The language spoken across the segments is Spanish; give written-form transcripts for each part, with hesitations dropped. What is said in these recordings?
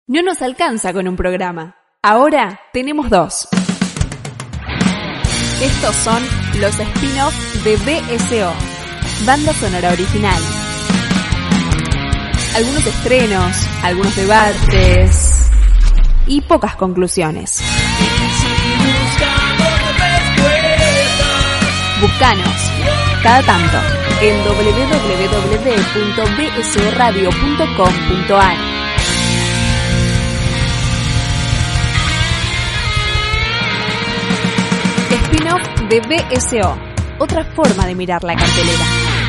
No nos alcanza con un programa. Ahora tenemos 2. Estos son los spin-off de BSO, banda sonora original. Algunos estrenos, algunos debates y pocas conclusiones. Búscanos cada tanto en www.bsoradio.com.ar. Spin-off de BSO, otra forma de mirar la cartelera.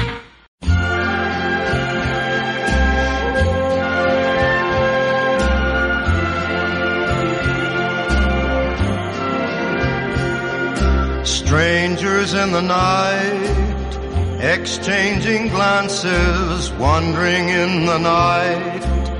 Strangers in the night, exchanging glances, wandering in the night.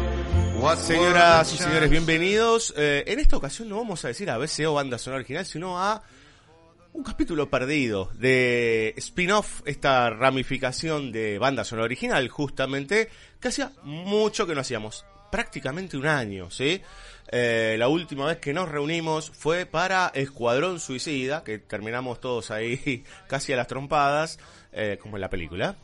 Señoras y señores, bienvenidos. En esta ocasión no vamos a decir a BSO banda sonora original, sino a un capítulo perdido de spin-off, esta ramificación de banda sonora original, justamente, que hacía mucho que no hacíamos, prácticamente un año, ¿sí? La última vez que nos reunimos fue para Escuadrón Suicida, que terminamos todos ahí casi a las trompadas, como en la película.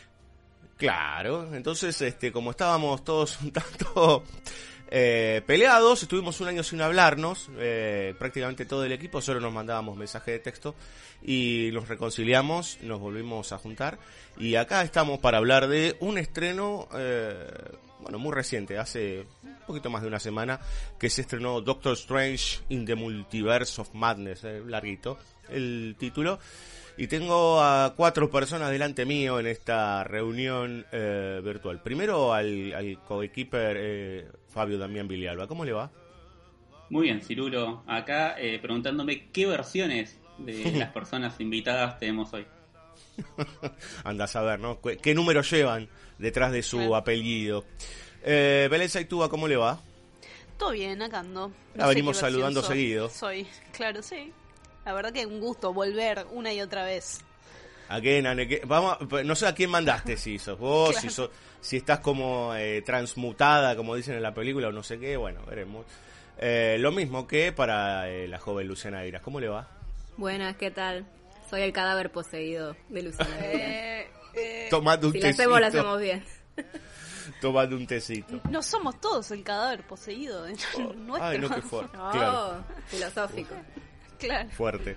Claro, entonces, como estábamos todos un tanto peleados, estuvimos un año sin hablarnos, prácticamente todo el equipo, solo nos mandábamos mensaje de texto y nos reconciliamos, nos volvimos a juntar y acá estamos para hablar de un estreno, muy reciente, hace un poquito más de una semana, que se estrenó Doctor Strange in the Multiverse of Madness, larguito el título. Y tengo a 4 personas delante mío en esta reunión virtual. Primero al coequiper Fabio Damián Villalba. ¿Cómo le va? Muy bien, Cirulo. Acá preguntándome qué versiones de las personas invitadas tenemos hoy. Anda a saber, ¿no? ¿Qué número llevan detrás de su apellido? Belén Saitúa, ¿cómo le va? Todo bien, acá ando. La venimos saludando seguido. Soy, claro, sí. La verdad que un gusto volver una y otra vez. Vamos, no sé a quién mandaste, si sos vos, claro. si estás como transmutada, como dicen en la película, o no sé qué, bueno, veremos. Lo mismo que para la joven Luciana Eiras. ¿Cómo le va? Buenas, ¿qué tal? Soy el cadáver poseído de Luciana Eiras. Tomate un tecito. Si la hacemos bien. Tomate un tecito. No somos todos el cadáver poseído. Nuestro. Ay, no, qué fuerte. No, claro. Filosófico. Claro. Fuerte.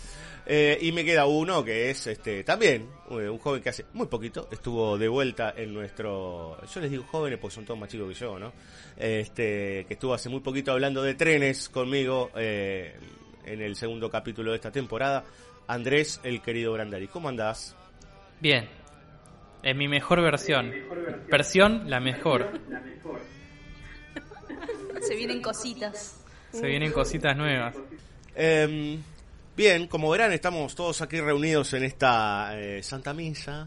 Y me queda uno que es también un joven que hace muy poquito estuvo de vuelta en nuestro... Yo les digo jóvenes porque son todos más chicos que yo, ¿no? Que estuvo hace muy poquito hablando de trenes conmigo en el segundo capítulo de esta temporada. Andrés, el querido Brandari. ¿Cómo andás? Bien. En mi mejor versión. Versión la mejor. Se vienen cositas. Se vienen cositas nuevas. Bien, como verán, estamos todos aquí reunidos en esta Santa Misa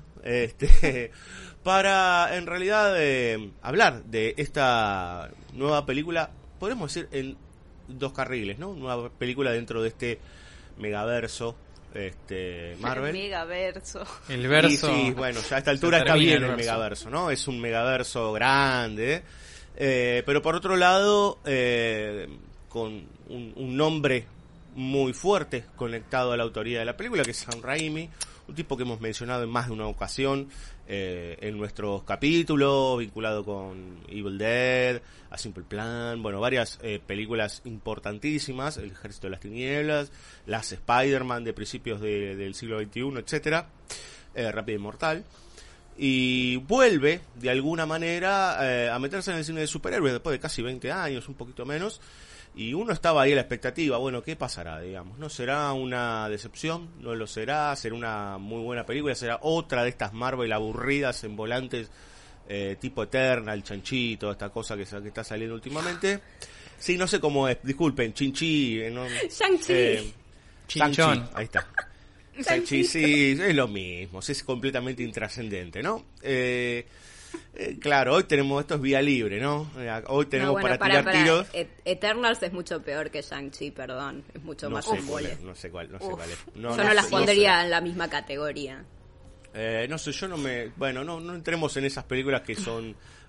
para, en realidad, hablar de esta nueva película, podemos decir, en 2 carriles, ¿no? Nueva película dentro de este megaverso Marvel. El megaverso. El verso. Y sí, bueno, ya a esta altura está bien el megaverso, ¿no? Es un megaverso grande, pero por otro lado, con un nombre muy fuerte conectado a la autoría de la película, que es Sam Raimi, un tipo que hemos mencionado en más de una ocasión en nuestros capítulos, vinculado con Evil Dead, A Simple Plan, bueno, varias películas importantísimas, El Ejército de las Tinieblas, las Spider-Man de principios del siglo XXI, etcétera, Rápido y Mortal, y vuelve de alguna manera a meterse en el cine de superhéroes después de casi 20 años, un poquito menos. Y uno estaba ahí a la expectativa, bueno, ¿qué pasará, digamos? ¿No será una decepción? ¿No lo será? ¿Será una muy buena película? ¿Será otra de estas Marvel aburridas en volantes tipo Eternal, Chanchito, esta cosa que está saliendo últimamente? Sí, no sé cómo es, disculpen, Chinchi, ¿no? Shang-Chi. Chinchón. Ahí está. Shang-Chi, sí, es lo mismo, es completamente intrascendente, ¿no? Claro, hoy tenemos, esto es vía libre, ¿no? Hoy tenemos para tirar tiros. Eternals es mucho peor que Shang-Chi, perdón. Es mucho más embole. No sé cuál es. Yo no las pondría en la misma categoría. No sé, yo no entremos en esas películas que son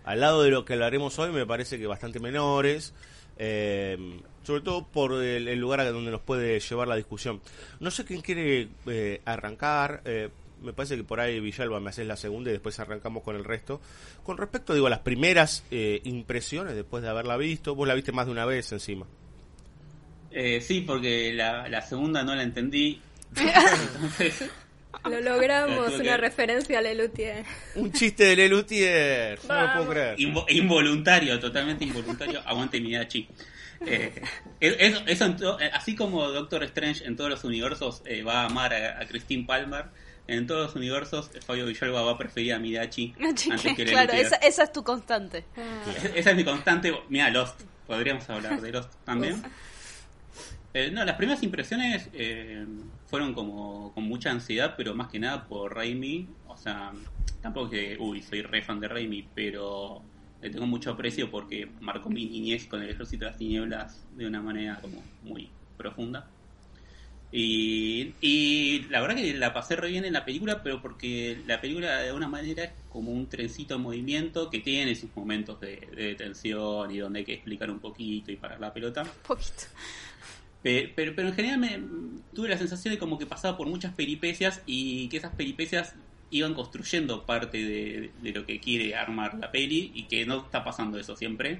al lado de lo que hablaremos hoy, me parece que bastante menores, sobre todo por el lugar a donde nos puede llevar la discusión. No sé quién quiere arrancar. Me parece que por ahí, Villalba, me haces la segunda y después arrancamos con el resto. Con respecto, a las primeras impresiones después de haberla visto. Vos la viste más de una vez encima. Sí, porque la segunda no la entendí. Entonces, Lo logramos, Tuve una que- referencia a Lelutier. Un chiste de Lelutier. No lo puedo Vamos. creer. Involuntario, totalmente involuntario. Aguante Midachi. Así como Doctor Strange en todos los universos va a amar a Christine Palmer, en todos los universos Fabio Villalba va a preferir a Midachi antes que Claro, Lelutier. esa es tu constante. Esa es mi constante. Mira, Lost. Podríamos hablar de Lost también. No, las primeras impresiones fueron como con mucha ansiedad, pero más que nada por Raimi. O sea, tampoco que, soy re fan de Raimi, pero le tengo mucho aprecio porque marcó mi niñez con el Ejército de las Tinieblas de una manera como muy profunda. Y la verdad que la pasé re bien en la película, pero porque la película de alguna manera es como un trencito en movimiento que tiene sus momentos de tensión y donde hay que explicar un poquito y parar la pelota. Un poquito. Pero en general tuve la sensación de como que pasaba por muchas peripecias y que esas peripecias iban construyendo parte de lo que quiere armar la peli y que no está pasando eso siempre.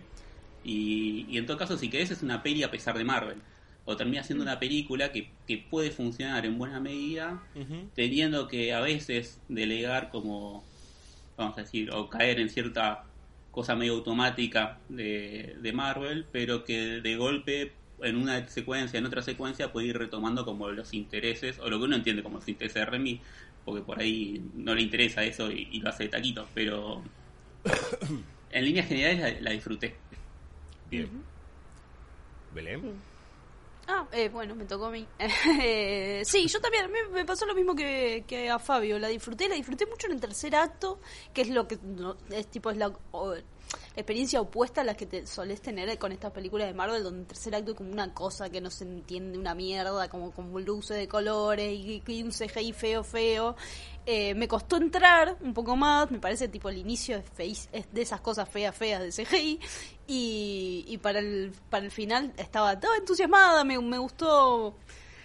Y en todo caso, si querés, es una peli a pesar de Marvel. O termina siendo una película que puede funcionar en buena medida, teniendo que a veces delegar como, vamos a decir, o caer en cierta cosa medio automática de Marvel, pero que de golpe en una secuencia, en otra secuencia puede ir retomando como los intereses, o lo que uno entiende como los intereses de Remy, porque por ahí no le interesa eso y lo hace de taquitos, pero en líneas generales la disfruté. Bien. Belén. Bueno, me tocó a mí. Sí, yo también, me pasó lo mismo que a Fabio. La disfruté mucho en el tercer acto, que es lo que es la experiencia opuesta a la que te solés tener con estas películas de Marvel, donde el tercer acto es como una cosa que no se entiende, una mierda, como luces de colores y un CGI feo. Me costó entrar un poco más, me parece tipo el inicio es de esas cosas feas de CGI, y para el final estaba toda entusiasmada, me gustó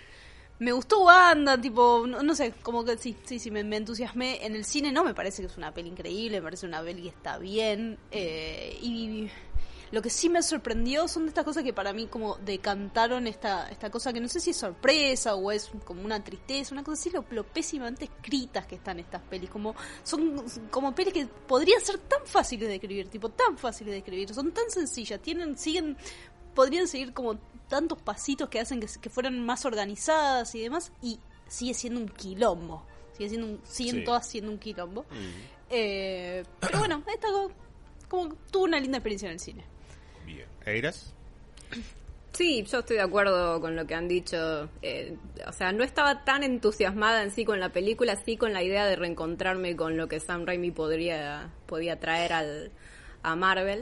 Wanda, tipo, no sé, como que sí, me entusiasmé. En el cine no me parece que es una peli increíble, me parece una peli que está bien, y lo que sí me sorprendió son de estas cosas que para mí como decantaron esta cosa que no sé si es sorpresa o es como una tristeza, una cosa así, lo pésimamente escritas que están estas pelis, son como pelis que podrían ser tan fáciles de escribir, son tan sencillas, podrían seguir como tantos pasitos que hacen que fueran más organizadas y demás, y sigue siendo un quilombo, siguen todas siendo un quilombo. Pero bueno, esta como tuvo una linda experiencia en el cine. Bien. ¿Eiras? Sí, yo estoy de acuerdo con lo que han dicho. O sea, no estaba tan entusiasmada en sí con la película, sí con la idea de reencontrarme con lo que Sam Raimi podía traer a Marvel.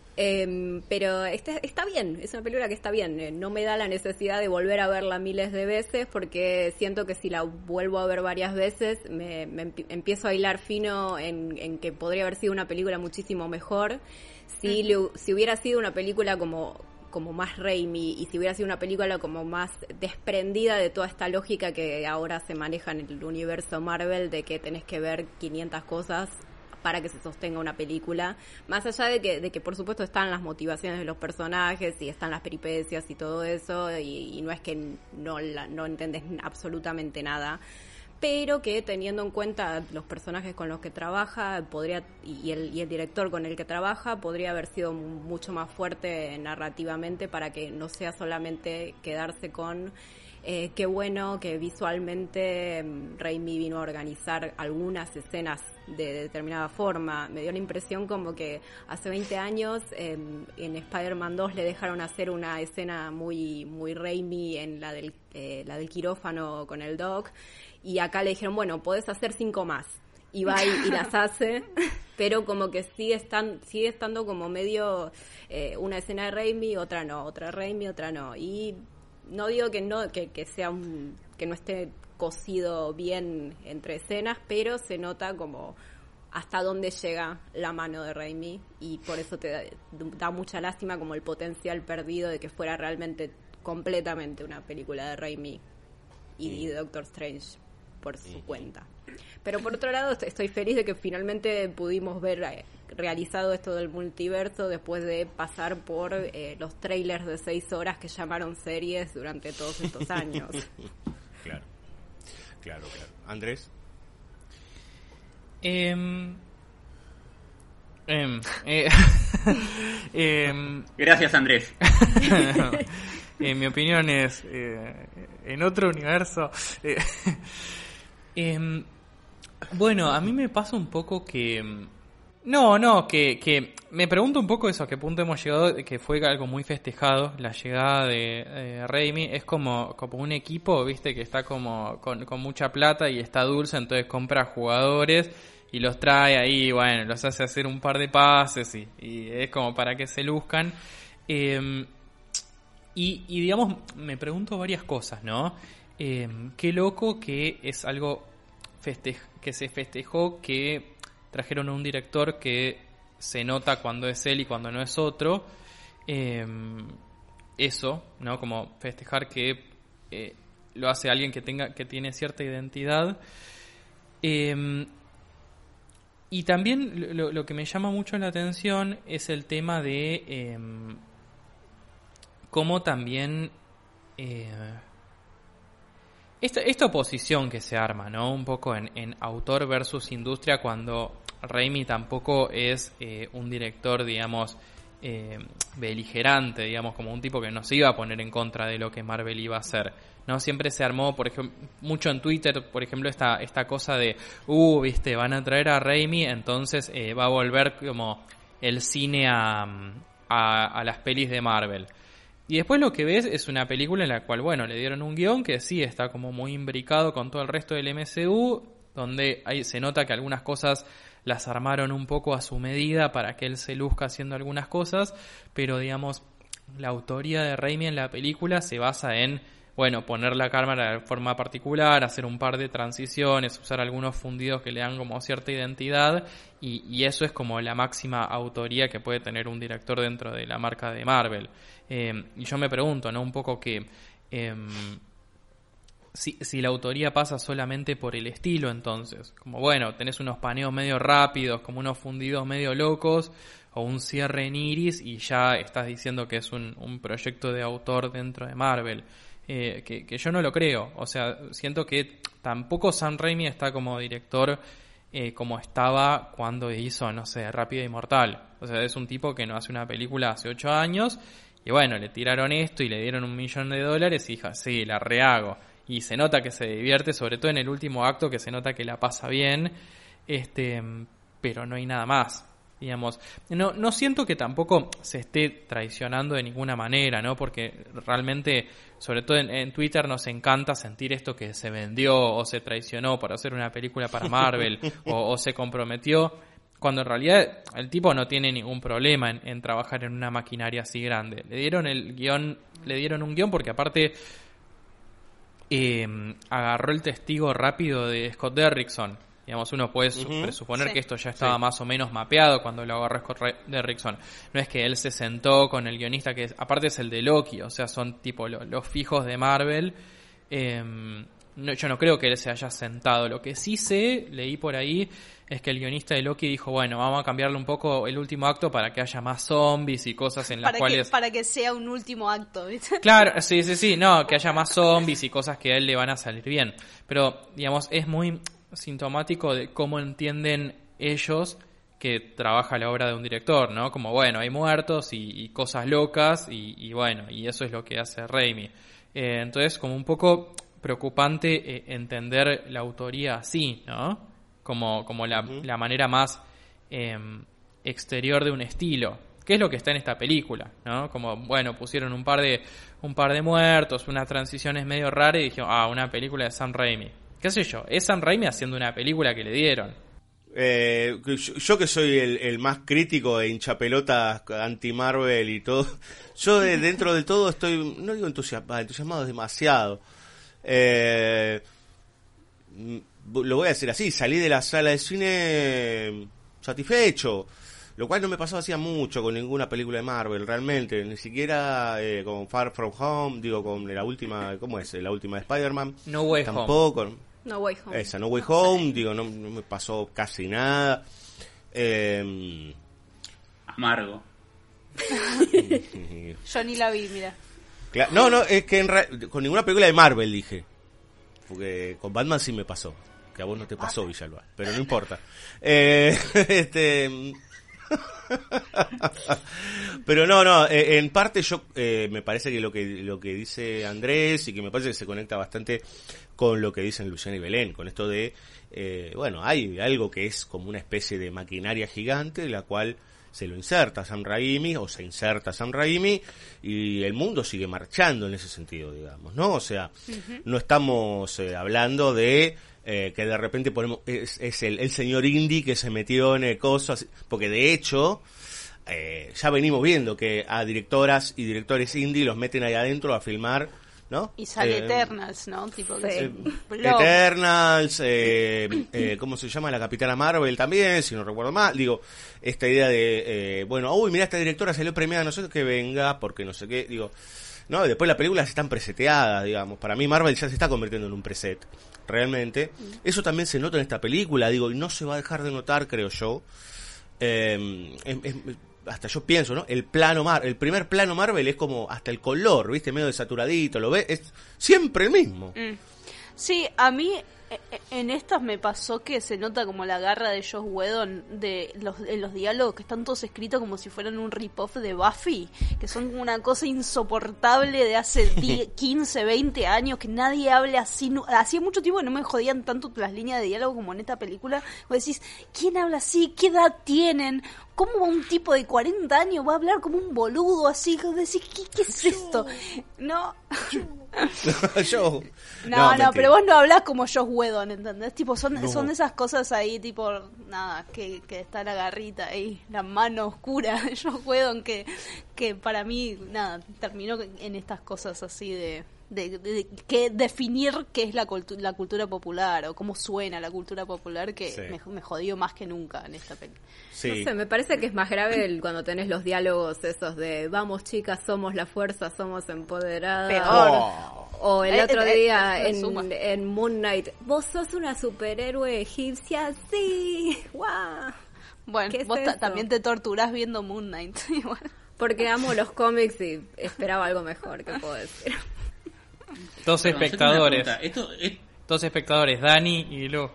Pero está bien, es una película que está bien. No me da la necesidad de volver a verla miles de veces, porque siento que si la vuelvo a ver varias veces me empiezo a hilar fino en que podría haber sido una película muchísimo mejor si hubiera sido una película como más Raimi, y si hubiera sido una película como más desprendida de toda esta lógica que ahora se maneja en el universo Marvel, de que tenés que ver 500 cosas para que se sostenga una película, más allá de que por supuesto están las motivaciones de los personajes y están las peripecias y todo eso, y no es que no entendés absolutamente nada, pero que teniendo en cuenta los personajes con los que trabaja y el director con el que trabaja, podría haber sido mucho más fuerte narrativamente, para que no sea solamente quedarse con qué bueno que visualmente Raimi vino a organizar algunas escenas de determinada forma. Me dio la impresión como que hace 20 años en Spider-Man 2 le dejaron hacer una escena muy, muy Raimi en la del quirófano con el Doc, y acá le dijeron, bueno, podés hacer 5 más. Y va y las hace, pero como que sigue estando como medio una escena de Raimi, otra no, otra Raimi, otra no. Y no digo que sea que no esté cosido bien entre escenas, pero se nota como hasta dónde llega la mano de Raimi, y por eso te da mucha lástima como el potencial perdido de que fuera realmente completamente una película de Raimi y de Doctor Strange por su cuenta. Pero por otro lado estoy feliz de que finalmente pudimos ver realizado esto del multiverso después de pasar por los trailers de 6 horas que llamaron series durante todos estos años. Claro. Andrés. Gracias, Andrés. Mi opinión es, en otro universo, bueno, a mí me pasa un poco que... que me pregunto un poco eso, a qué punto hemos llegado, que fue algo muy festejado, la llegada de Raimi. Es como un equipo, viste, que está como con mucha plata y está dulce, entonces compra jugadores y los trae ahí, bueno, los hace hacer un par de pases y es como para que se luzcan. Y digamos, me pregunto varias cosas, ¿no? Qué loco que es algo que se festejó, que trajeron a un director que se nota cuando es él y cuando no es otro. Eso, ¿no? Como festejar que lo hace alguien que tiene cierta identidad. Y también lo que me llama mucho la atención es el tema de cómo también esta oposición que se arma, ¿no? Un poco en autor versus industria, cuando Raimi tampoco es un director, digamos, beligerante, digamos, como un tipo que no se iba a poner en contra de lo que Marvel iba a hacer, ¿no? Siempre se armó, por ejemplo, mucho en Twitter, por ejemplo, esta cosa de, viste, van a traer a Raimi, entonces va a volver como el cine a las pelis de Marvel. Y después lo que ves es una película en la cual, bueno, le dieron un guión que sí está como muy imbricado con todo el resto del MCU, donde ahí se nota que algunas cosas las armaron un poco a su medida para que él se luzca haciendo algunas cosas, pero digamos, la autoría de Raimi en la película se basa en, bueno, poner la cámara de forma particular, hacer un par de transiciones, usar algunos fundidos que le dan como cierta identidad, y eso es como la máxima autoría que puede tener un director dentro de la marca de Marvel. Y yo me pregunto, ¿no? Un poco que si la autoría pasa solamente por el estilo, entonces, como bueno, tenés unos paneos medio rápidos, como unos fundidos medio locos, o un cierre en iris, y ya estás diciendo que es un proyecto de autor dentro de Marvel. Que yo no lo creo. O sea, siento que tampoco Sam Raimi está como director como estaba cuando hizo, no sé, Rápido y Mortal. O sea, es un tipo que no hace una película hace 8 años, y bueno, le tiraron esto y le dieron $1 millón y dijo, sí, la rehago. Y se nota que se divierte, sobre todo en el último acto, que se nota que la pasa bien, pero no hay nada más. Digamos, no siento que tampoco se esté traicionando de ninguna manera, ¿no? Porque realmente, sobre todo en Twitter, nos encanta sentir esto que se vendió o se traicionó para hacer una película para Marvel o se comprometió, cuando en realidad el tipo no tiene ningún problema en trabajar en una maquinaria así grande. Le dieron un guión porque aparte agarró el testigo rápido de Scott Derrickson. Digamos, uno puede presuponer que esto ya estaba más o menos mapeado cuando lo agarró Scott Derrickson. No es que él se sentó con el guionista, que aparte es el de Loki, o sea, son tipo los fijos de Marvel. Yo no creo que él se haya sentado. Lo que sí leí por ahí, es que el guionista de Loki dijo, bueno, vamos a cambiarle un poco el último acto para que haya más zombies y cosas en las cuales... Para que sea un último acto, ¿viste? Claro, sí, no, que haya más zombies y cosas que a él le van a salir bien. Pero, digamos, es muy sintomático de cómo entienden ellos que trabaja la obra de un director, ¿no? Como, bueno, hay muertos y cosas locas y bueno, y eso es lo que hace Raimi. Entonces, como un poco preocupante entender la autoría así, ¿no? Como la manera más exterior de un estilo, que es lo que está en esta película, ¿no? Como, bueno, pusieron un par de muertos, unas transiciones medio raras y dijeron, una película de Sam Raimi. ¿Qué sé yo? Es Sam Raimi haciendo una película que le dieron. Yo que soy el más crítico de hinchapelotas anti-Marvel y todo, yo dentro del todo estoy, no digo entusiasmado es demasiado. lo voy a decir así, salí de la sala de cine satisfecho, lo cual no me pasó hacía mucho con ninguna película de Marvel, realmente, ni siquiera con Far From Home, digo, con la última, ¿cómo es? La última de Spider-Man. No Way Home. Tampoco. No Way Home. Esa, No Way Home, digo, no me pasó casi nada. Amargo. Yo ni la vi, mira. No, es que con ninguna película de Marvel dije. Porque con Batman sí me pasó. Que a vos no te pasó, Villalba. Pero no importa. Pero no, en parte yo me parece que lo que dice Andrés y que me parece que se conecta bastante con lo que dicen Luciana y Belén, con esto de, bueno, hay algo que es como una especie de maquinaria gigante, la cual se lo inserta Sam Raimi, o se inserta Sam Raimi, y el mundo sigue marchando en ese sentido, digamos, ¿no? O sea, no estamos hablando de que de repente ponemos es el señor indie que se metió en el coso, porque de hecho ya venimos viendo que a directoras y directores indie los meten ahí adentro a filmar, ¿no? Y sale Eternals, ¿no? Tipo Eternals, ¿cómo se llama? La Capitana Marvel también, si no recuerdo mal. Digo, esta idea de, bueno, uy, mirá, esta directora salió premiada, no sé qué, venga, porque no sé qué, digo, no, y después las películas están preseteadas, digamos. Para mí Marvel ya se está convirtiendo en un preset, realmente. Eso también se nota en esta película, digo, y no se va a dejar de notar, creo yo. Hasta yo pienso, ¿no? El primer plano Marvel es como hasta el color, ¿viste? Medio desaturadito, ¿lo ves? Es siempre el mismo. Sí, a mí en estas me pasó que se nota como la garra de Joss Whedon en los diálogos, que están todos escritos como si fueran un rip-off de Buffy, que son una cosa insoportable de hace 15, 20 años, que nadie hable así. Hacía mucho tiempo que no me jodían tanto las líneas de diálogo como en esta película. Vos decís, ¿quién habla así? ¿Qué edad tienen? ¿Cómo un tipo de 40 años va a hablar como un boludo así? Vos decís, ¿qué es esto? No. No, pero vos no hablás como Joss Whedon, ¿entendés? Tipo, son esas cosas ahí, tipo, nada, que está la garrita ahí, la mano oscura de Joss Whedon, que para mí, nada, terminó en estas cosas así de que definir qué es la cultura popular o cómo suena la cultura popular, que sí. me jodió más que nunca en esta película. Sí. No sé, me parece que es más grave cuando tenés los diálogos esos de vamos chicas, somos la fuerza, somos empoderadas. Peor. O el otro día en Moon Knight, vos sos una superhéroe egipcia, sí, guau. Bueno, vos también te torturás viendo Moon Knight. Porque amo los cómics y esperaba algo mejor, ¿qué puedo decir? Dos espectadores. Dos espectadores, Dani y Lu.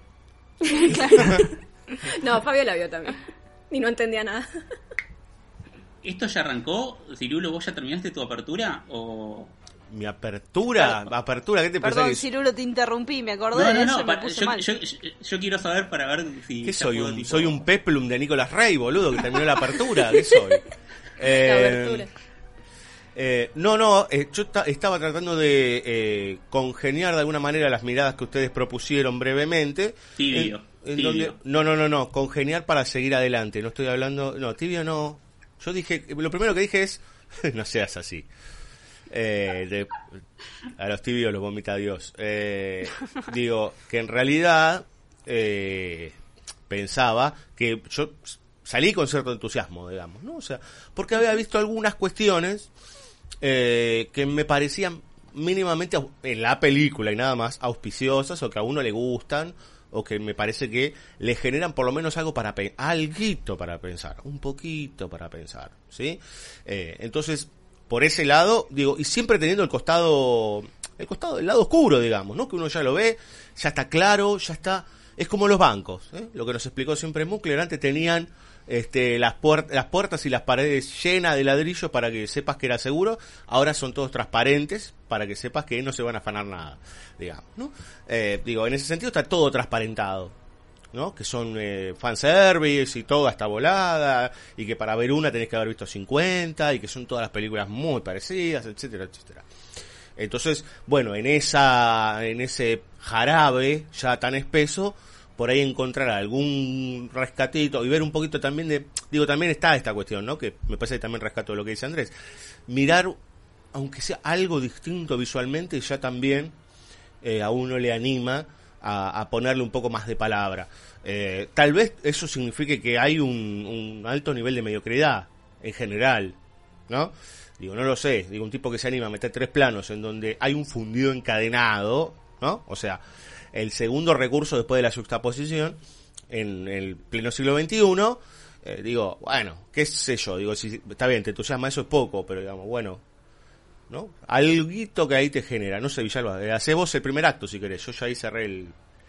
No, Fabio la vio también. Y no entendía nada. ¿Esto ya arrancó? Cirulo, ¿vos ya terminaste tu apertura? ¿O...? ¿Mi apertura? ¿Apertura? ¿Qué te pasa? Perdón, Cirulo, te interrumpí, me acordé de eso y me puse mal. Yo quiero saber para ver si... ¿Qué soy? Soy un peplum de Nicolas Rey, boludo, que terminó la apertura. ¿Qué soy? La apertura. Yo estaba tratando de congeniar de alguna manera las miradas que ustedes propusieron brevemente. Tibio. Donde, no, congeniar para seguir adelante. No estoy hablando... No, tibio no. Yo dije... Lo primero que dije es... no seas así. A los tibios los vomita Dios. Digo, que en realidad pensaba que yo salí con cierto entusiasmo, digamos, ¿no? O sea, porque había visto algunas cuestiones que me parecían mínimamente en la película y nada más auspiciosas, o que a uno le gustan, o que me parece que le generan por lo menos algo alguito para pensar, un poquito para pensar, ¿sí? Entonces, por ese lado, digo, y siempre teniendo el lado oscuro, digamos, ¿no? Que uno ya lo ve, ya está claro, ya está, es como los bancos, ¿eh? Lo que nos explicó siempre Muckler, antes tenían las puertas y las paredes llenas de ladrillos para que sepas que era seguro, ahora son todos transparentes para que sepas que no se van a afanar nada, digamos, ¿no? Digo, en ese sentido está todo transparentado, ¿no? Que son fanservice y toda esta volada, y que para ver una tenés que haber visto 50, y que son todas las películas muy parecidas, etcétera, etcétera. Entonces, bueno, en ese jarabe ya tan espeso, por ahí encontrar algún rescatito y ver un poquito también también está esta cuestión, ¿no? Que me parece que también rescato lo que dice Andrés. Mirar, aunque sea algo distinto visualmente, ya también a uno le anima a ponerle un poco más de palabra. Tal vez eso signifique que hay un alto nivel de mediocridad en general, ¿no? Digo, no lo sé. Digo, un tipo que se anima a meter 3 planos en donde hay un fundido encadenado, ¿no? O sea, el segundo recurso después de la juxtaposición en el pleno siglo XXI, digo, bueno, qué sé yo, digo, si está bien, te entusiasma, eso es poco, pero digamos, bueno, ¿no? Alguito que ahí te genera, no sé, Villalba, hacé vos el primer acto si querés, yo ya ahí cerré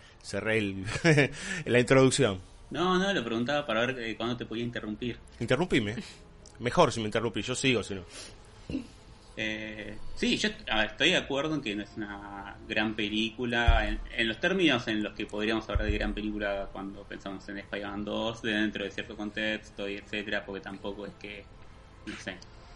la introducción. No, lo preguntaba para ver cuándo te podía interrumpir. Interrumpime, mejor si me interrumpís, yo sigo, si no. Sí, yo estoy de acuerdo en que no es una gran película en los términos en los que podríamos hablar de gran película cuando pensamos en Spider-Man 2, dentro de cierto contexto y etcétera, porque tampoco es que, no sé,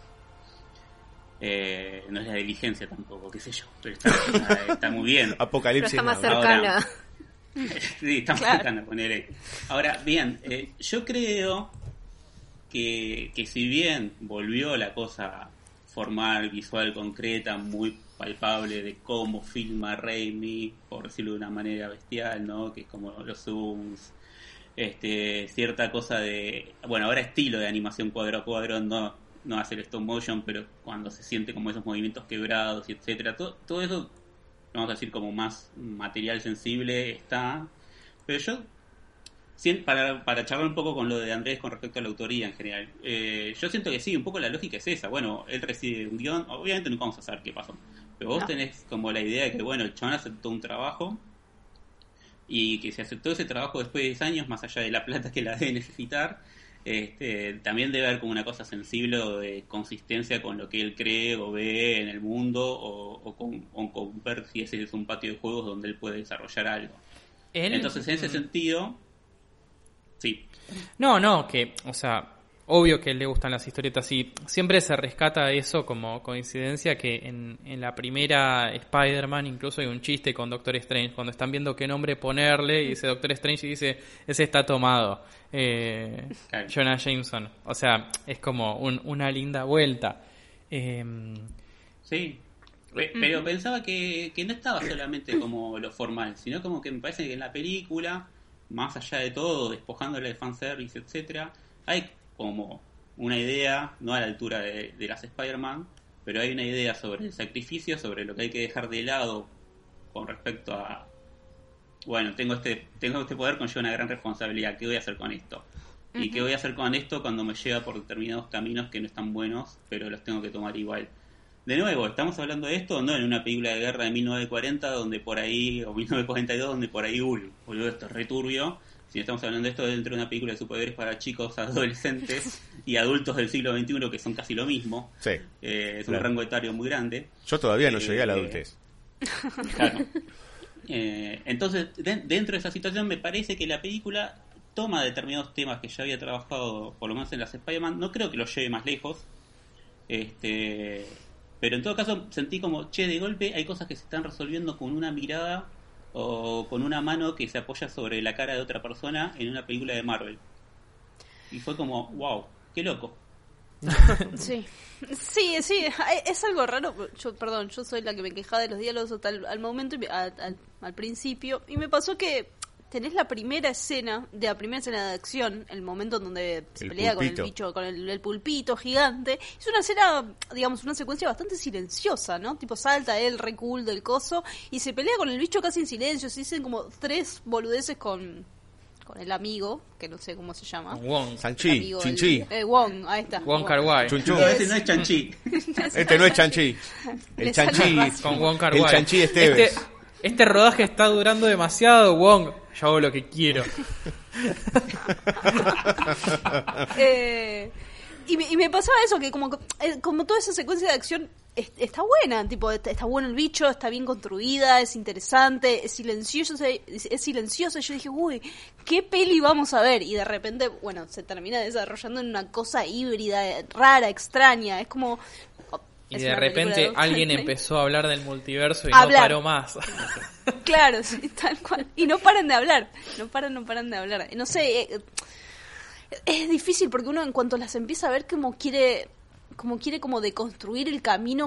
no es La Diligencia tampoco, qué sé yo, pero está muy bien. Apocalipsis. Pero está más cercana. Ahora, sí, está más cercana, ponele. Ahora, bien, yo creo que si bien volvió la cosa formal, visual, concreta, muy palpable de cómo filma Raimi, por decirlo de una manera bestial, ¿no? Que es como los zooms, cierta cosa de, bueno, ahora estilo de animación cuadro a cuadro, no hacer stop motion, pero cuando se siente como esos movimientos quebrados y etcétera, todo eso, vamos a decir, como más material sensible está, pero yo, para charlar un poco con lo de Andrés con respecto a la autoría en general, yo siento que sí, un poco la lógica es esa. Bueno, él recibe un guión, obviamente nunca vamos a saber qué pasó, pero vos tenés como la idea de que, bueno, el chabón aceptó un trabajo y que si aceptó ese trabajo después de 10 años, más allá de la plata que la debe necesitar, también debe haber como una cosa sensible o de consistencia con lo que él cree o ve en el mundo o con ver si ese es un patio de juegos donde él puede desarrollar algo. Entonces, en ese sentido... Sí. No, que, o sea, obvio que le gustan las historietas y siempre se rescata eso como coincidencia que en la primera Spider-Man incluso hay un chiste con Doctor Strange cuando están viendo qué nombre ponerle y dice Doctor Strange y dice, ese está tomado, Jonah Jameson. O sea, es como una linda vuelta. Sí. Pero pensaba que no estaba solamente como lo formal, sino como que me parece que en la película, más allá de todo, despojándole de fanservice, etcétera, hay como una idea, no a la altura de las Spider-Man, pero hay una idea sobre el sacrificio, sobre lo que hay que dejar de lado con respecto a, bueno, tengo este poder, conlleva una gran responsabilidad, ¿qué voy a hacer con esto? ¿Y qué voy a hacer con esto cuando me lleva por determinados caminos que no están buenos, pero los tengo que tomar igual? De nuevo, estamos hablando de esto no en una película de guerra de 1940 donde por ahí, o 1942 donde por ahí boludo, esto es returbio, sino estamos hablando de esto dentro de una película de superhéroes para chicos, adolescentes y adultos del siglo XXI que son casi lo mismo. Sí, es un rango etario muy grande. Yo todavía no llegué a la adultez. Claro. Entonces, dentro de esa situación me parece que la película toma determinados temas que ya había trabajado por lo menos en las Spider-Man, no creo que los lleve más lejos, pero en todo caso sentí como, de golpe hay cosas que se están resolviendo con una mirada o con una mano que se apoya sobre la cara de otra persona en una película de Marvel. Y fue como, wow, qué loco. Sí, es algo raro. Yo soy la que me quejaba de los diálogos al momento, al principio, y me pasó que tenés la primera escena de acción, el momento en donde se pelea pulpito. Con el bicho, con el pulpito gigante. Es una escena, digamos, una secuencia bastante silenciosa, ¿no? Tipo, salta él re cool del coso y se pelea con el bicho casi en silencio. Se dicen como 3 boludeces con el amigo, que no sé cómo se llama. Wong. Sanchi, Chinchi. Wong, ahí está. Wong Kar-wai. Este no es Chanchi. Este no es Chanchi. El Chanchi con Wong Kar-wai. El Chanchi Esteves. Este rodaje está durando demasiado, Wong. Yo hago lo que quiero. Y me pasaba eso, que como toda esa secuencia de acción está buena, tipo, está bueno el bicho, está bien construida, es interesante, es silencioso. Yo dije, uy, ¿qué peli vamos a ver? Y de repente, bueno, se termina desarrollando en una cosa híbrida, rara, extraña. Es como... Y de repente alguien empezó a hablar del multiverso y no paró más. Claro, sí, tal cual. Y no paran de hablar. No paran de hablar. No sé, es difícil porque uno en cuanto las empieza a ver como quiere como deconstruir el camino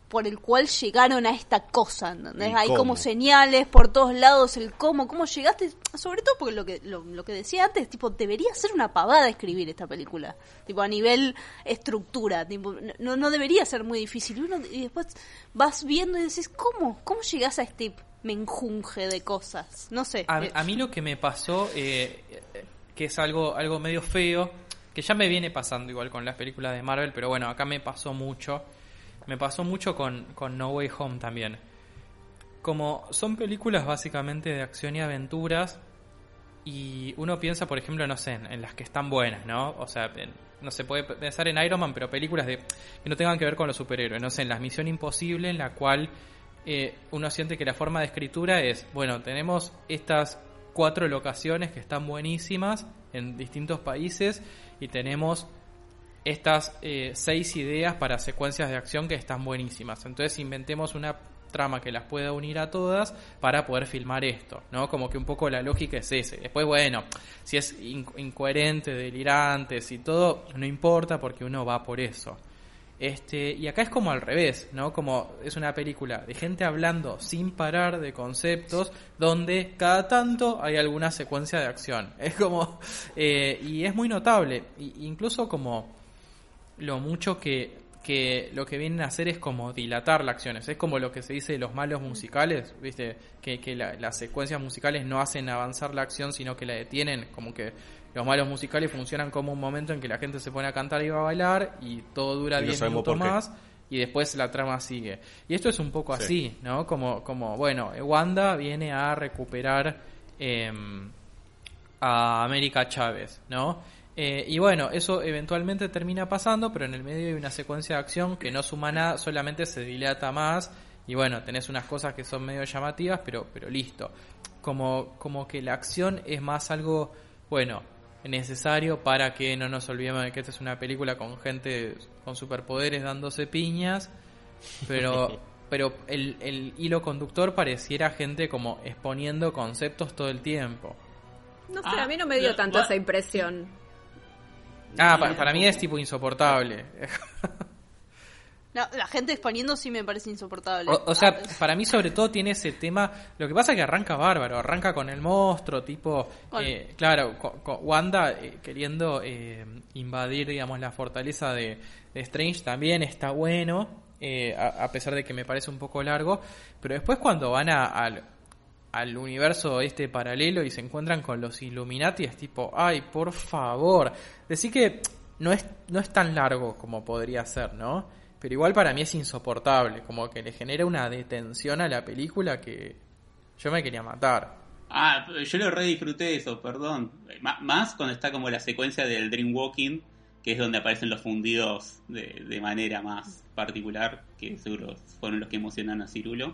por el cual llegaron a esta cosa, ¿entendés? ¿Y Hay cómo? como señales por todos lados, el cómo llegaste, sobre todo porque lo que decía antes, tipo, debería ser una pavada escribir esta película, tipo, a nivel estructura, tipo, no debería ser muy difícil, y después vas viendo y decís, ¿cómo llegás a este menjunje de cosas? No sé. A mí lo que me pasó, que es algo medio feo, que ya me viene pasando igual con las películas de Marvel, pero bueno, acá me pasó mucho con No Way Home también. Como son películas básicamente de acción y aventuras, y uno piensa, por ejemplo, no sé, en las que están buenas, ¿no? O sea, no se puede pensar en Iron Man, pero películas que no tengan que ver con los superhéroes, no sé, en la Misión Imposible, en la cual uno siente que la forma de escritura es, bueno, tenemos estas 4 locaciones que están buenísimas en distintos países, y tenemos estas 6 ideas para secuencias de acción que están buenísimas. Entonces inventemos una trama que las pueda unir a todas para poder filmar esto, ¿no? Como que un poco la lógica es ese. Después, bueno, si es incoherente, delirante, si todo, no importa porque uno va por eso. Y acá es como al revés, ¿no? Como es una película de gente hablando sin parar de conceptos, donde cada tanto hay alguna secuencia de acción. Es como y es muy notable, incluso como lo mucho que lo que vienen a hacer es como dilatar las acciones. Es como lo que se dice de los malos musicales, ¿viste? Que las secuencias musicales no hacen avanzar la acción, sino que la detienen. Como que los malos musicales funcionan como un momento en que la gente se pone a cantar y va a bailar, y todo dura 10 minutos más, y después la trama sigue. Y esto es un poco así, ¿no? Como bueno, Wanda viene a recuperar a América Chávez, ¿no? Y bueno, eso eventualmente termina pasando, pero en el medio hay una secuencia de acción que no suma nada, solamente se dilata más, y bueno, tenés unas cosas que son medio llamativas, pero listo. Como que la acción es más algo, bueno, necesario para que no nos olvidemos de que esta es una película con gente con superpoderes dándose piñas, pero el hilo conductor pareciera gente como exponiendo conceptos todo el tiempo. No sé, a mí no me dio tanto esa impresión. Para mí es tipo insoportable. No, la gente exponiendo sí me parece insoportable. O sea, para mí sobre todo tiene ese tema. Lo que pasa es que arranca bárbaro, arranca con el monstruo, tipo, claro, con Wanda queriendo invadir, digamos, la fortaleza de Strange, también está bueno, a pesar de que me parece un poco largo. Pero después cuando van al universo paralelo y se encuentran con los Illuminati, es tipo, ay, por favor, decir que no es tan largo como podría ser, ¿no? Pero igual para mí es insoportable, como que le genera una detención a la película que yo me quería matar. Yo lo re disfruté de eso, perdón. Más cuando está como la secuencia del Dreamwalking, que es donde aparecen los fundidos de manera más particular, que seguro fueron los que emocionan a Cirulo.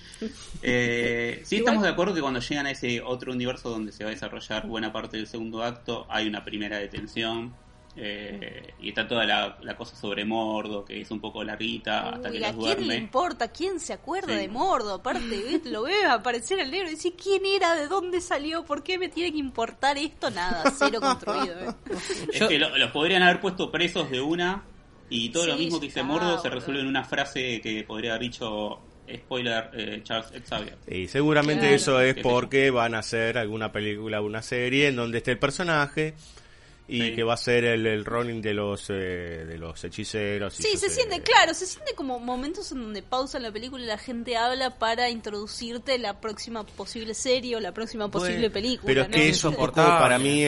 Sí, estamos de acuerdo que cuando llegan a ese otro universo donde se va a desarrollar buena parte del segundo acto, hay una primera detención, y está toda la cosa sobre Mordo, que es un poco larguita hasta que los duerme. ¿A quién le importa? ¿Quién se acuerda de Mordo? Aparte, lo ve aparecer el negro y dice, ¿quién era? ¿De dónde salió? ¿Por qué me tiene que importar esto? Nada, cero construido. Es que los podrían haber puesto presos de una, y todo lo mismo que dice Mordo se resuelve en una frase que podría haber dicho... spoiler, Charles Xavier. Y seguramente eso es porque van a hacer alguna película, una serie en donde esté el personaje y que va a ser el Ronin de los hechiceros. Sí, se siente como momentos en donde pausa la película y la gente habla para introducirte la próxima posible serie o la próxima posible película. Pero es que eso un poco para mí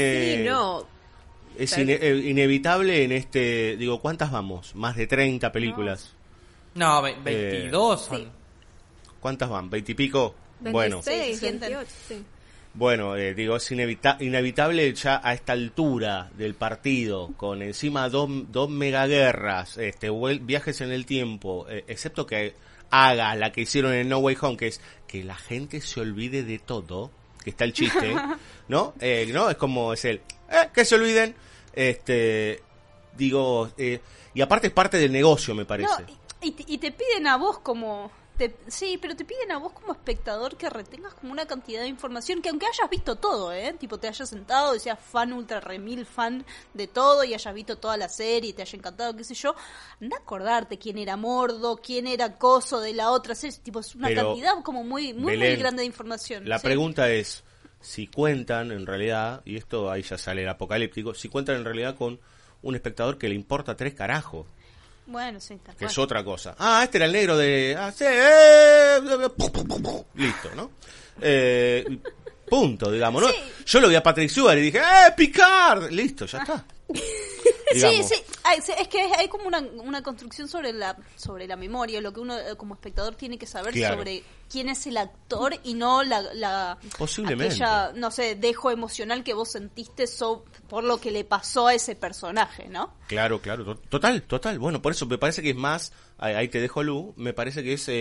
es inevitable en digo, ¿cuántas vamos? Más de 30 películas. No, 22 son. Sí. ¿Cuántas van? ¿20 y pico? 26, bueno. 28, sí. Bueno, digo, es inevitable ya a esta altura del partido, con encima dos megaguerras, viajes en el tiempo, excepto que haga la que hicieron en No Way Home, que es que la gente se olvide de todo, que está el chiste, ¿no? No, es como que se olviden, digo, y aparte es parte del negocio, me parece. No, y te piden a vos como Sí, pero te piden a vos como espectador que retengas como una cantidad de información que aunque hayas visto todo, tipo te hayas sentado y seas fan ultra remil fan de todo y hayas visto toda la serie y te haya encantado, qué sé yo, anda a acordarte quién era Mordo, quién era Coso de la otra serie, tipo es una Pero, cantidad como muy Belén, grande de información. La Sí. pregunta es si cuentan en realidad, y esto ahí ya sale el apocalíptico, si cuentan en realidad con un espectador que le importa 3 carajos. Bueno, sí, tal Que cual. es otra cosa. Este era el negro de... sí, listo, ¿no? Punto, digamos, ¿no? Sí. Yo lo vi a Patrick Stewart y dije, Picard, listo, ya está. Digamos. Sí, es que hay como una construcción sobre la memoria, lo que uno como espectador tiene que saber Claro. sobre quién es el actor y no la Posiblemente. aquella, no sé, dejo emocional que vos sentiste por lo que le pasó a ese personaje, ¿no? Claro, total. Bueno, por eso me parece que es más, ahí te dejo Lu, me parece que es...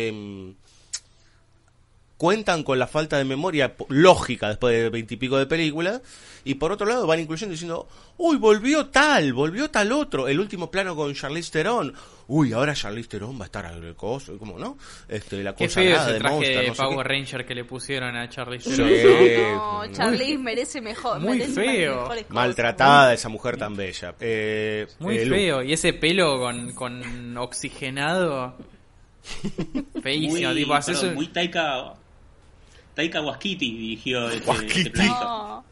cuentan con la falta de memoria lógica después de 20 y pico de películas, y por otro lado van incluyendo diciendo, uy, volvió tal otro, el último plano con Charlize Theron, uy, ahora Charlize Theron va a estar al coso, ¿cómo no? La Qué cosa feo nada ese de traje Monster, de no sé Power qué. Ranger que le pusieron a Charlie Sí. Theron, ¿no? No, Charlize merece mejor. Muy merece feo. mejores cosas. Maltratada esa mujer tan bella. Muy Lu. feo. Y ese pelo con oxigenado. Feísimo. Muy, Tipo, haces perdón, un- muy Taika Waititi dirigió Waititi. este proyecto. No.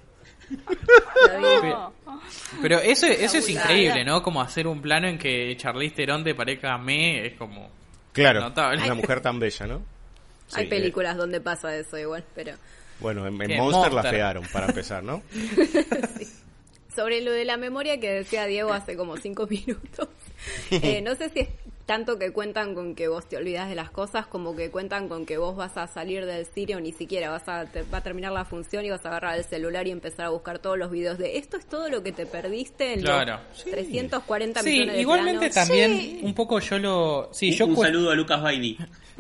Lo vi. Pero eso es Abusada. increíble, ¿no? Como hacer un plano en que Charlize Theron te parezca a mí, es como... Claro, Notable. una mujer tan bella, ¿no? Hay Sí, películas donde pasa eso igual, pero... bueno, en ¿Qué? Monster la Monster. fearon, para empezar, ¿no? Sobre lo de la memoria que decía Diego hace como 5 minutos, no sé si es tanto que cuentan con que vos te olvidas de las cosas como que cuentan con que vos vas a salir del cine o ni siquiera va a terminar la función y vas a agarrar el celular y empezar a buscar todos los videos de esto es todo lo que te perdiste en Claro. los 340 Sí, millones de igualmente planos. también Sí. un poco yo lo... Sí, yo Un saludo a Lucas Baini.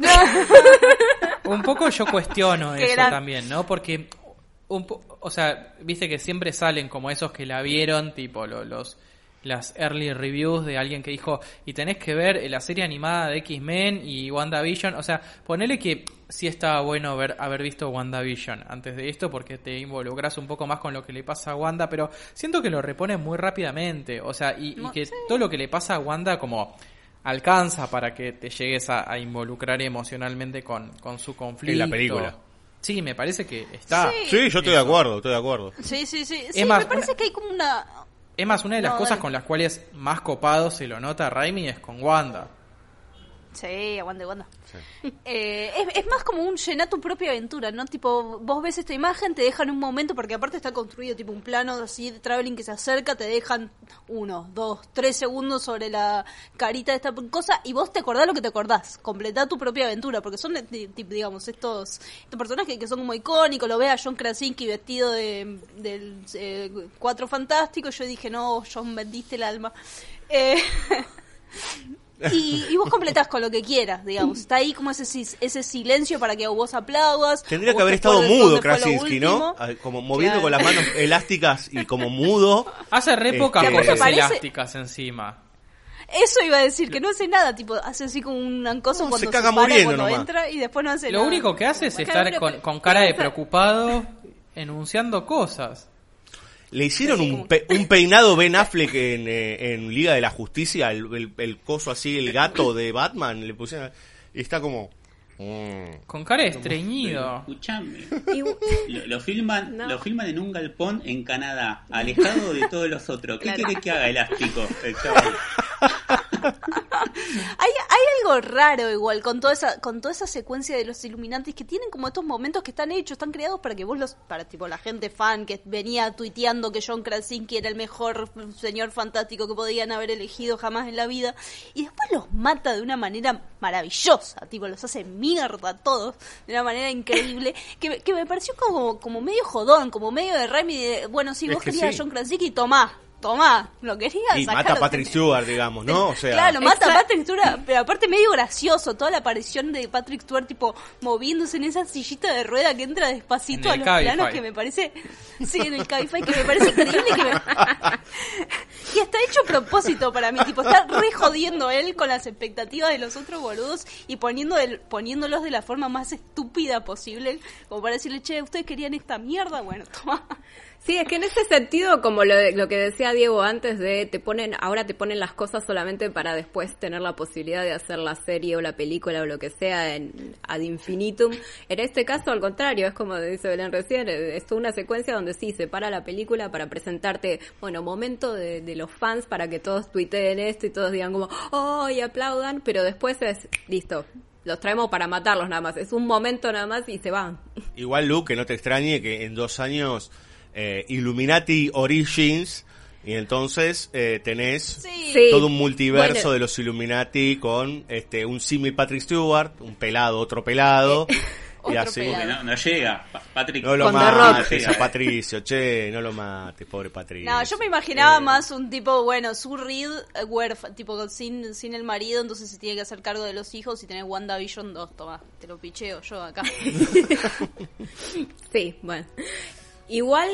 un poco yo cuestiono Qué eso gran- también, ¿no? Porque, o sea, viste que siempre salen como esos que la vieron, tipo las early reviews de alguien que dijo, y tenés que ver la serie animada de X-Men y WandaVision, o sea, ponele que sí estaba bueno haber visto WandaVision antes de esto porque te involucras un poco más con lo que le pasa a Wanda, pero siento que lo reponen muy rápidamente, o sea, y que todo lo que le pasa a Wanda como alcanza para que te llegues a involucrar emocionalmente con su conflicto. En la película. Sí, me parece que está. Sí, yo estoy de acuerdo. Sí. Es más, me parece que hay como una... Es más, una de las No, cosas dale. con las cuales más copado se lo nota a Raimi es con Wanda. Sí, aguante. Es más como un llenar tu propia aventura, ¿no? Tipo, vos ves esta imagen, te dejan un momento, porque aparte está construido tipo un plano así de traveling que se acerca, te dejan 1, 2, 3 segundos sobre la carita de esta cosa y vos te acordás lo que te acordás. Completá tu propia aventura, porque son, digamos, estos personajes que son como icónicos. Lo ve a John Krasinski vestido del Cuatro Fantásticos. Yo dije, no, John, vendiste el alma. Y vos completás con lo que quieras, digamos. Está ahí como ese silencio para que vos aplaudas. Tendría o que vos haber te estado acuerdes mudo dónde fue lo Krasinski, ¿no? último. Como moviendo Claro. con las manos elásticas y como mudo. Hace re pocas Este, cosas parece- elásticas encima. Eso iba a decir, que no hace nada, tipo, hace así como un coso No, cuando se caga para, muriendo cuando nomás. entra y después no hace Lo nada. único que hace es Claro, estar pero- con cara de pero- preocupado enunciando cosas. Le hicieron Sí, un, como- un peinado Ben Affleck en Liga de la Justicia, el coso así, el gato de Batman, le pusieron y está como... Con cara de estreñido. Escuchame. Y- Lo filman, No. lo filman en un galpón en Canadá, alejado de todos los otros. ¿Qué Claro. quiere que haga Elástico? El chaval? Hay algo raro igual con toda esa secuencia de los Illuminantes que tienen como estos momentos que están hechos, están creados para que para tipo la gente fan que venía tuiteando que John Krasinski era el mejor señor fantástico que podían haber elegido jamás en la vida, y después los mata de una manera maravillosa, tipo los hace mierda a todos de una manera increíble, que me pareció como medio jodón, como medio de Raimi de, bueno, si Es vos que querías sí. a John Krasinski, tomá. tomá, lo quería Y sacar. mata a Patrick Stewart, digamos, ¿no? O sea, Claro, mata a Patrick Stewart, pero aparte medio gracioso, toda la aparición de Patrick Stewart tipo moviéndose en esa sillita de rueda que entra despacito a En el los Cabify. planos, que me parece, sí, en el Cabify, que me parece increíble y está hecho a propósito para mí, tipo está re jodiendo él con las expectativas de los otros boludos y poniéndolos de la forma más estúpida posible, como para decirle, che, ustedes querían esta mierda, bueno, toma. Sí, es que en ese sentido, como lo que decía Diego antes, de ahora te ponen las cosas solamente para después tener la posibilidad de hacer la serie o la película o lo que sea ad infinitum. En este caso, al contrario, es como dice Belén recién, es una secuencia donde sí, se para la película para presentarte, bueno, momento de los fans para que todos tuiteen esto y todos digan como, ¡oh! Y aplaudan, pero después es, listo. Los traemos para matarlos nada más. Es un momento nada más y se van. igual, Luke, que no te extrañe que en 2 años Illuminati Origins, y entonces tenés Sí. todo un multiverso Bueno. de los Illuminati con un símil Patrick Stewart, un pelado, otro pelado, y Otro así. pelado. Porque no llega. Patrick. No lo Con The mates Rock. a Patricio, che, no lo mates, pobre Patricio. No, yo me imaginaba más un tipo, bueno, Sue Reed, huérfano, tipo sin el marido, entonces se tiene que hacer cargo de los hijos y tener WandaVision 2, toma, te lo picheo yo acá. Sí, bueno. Igual,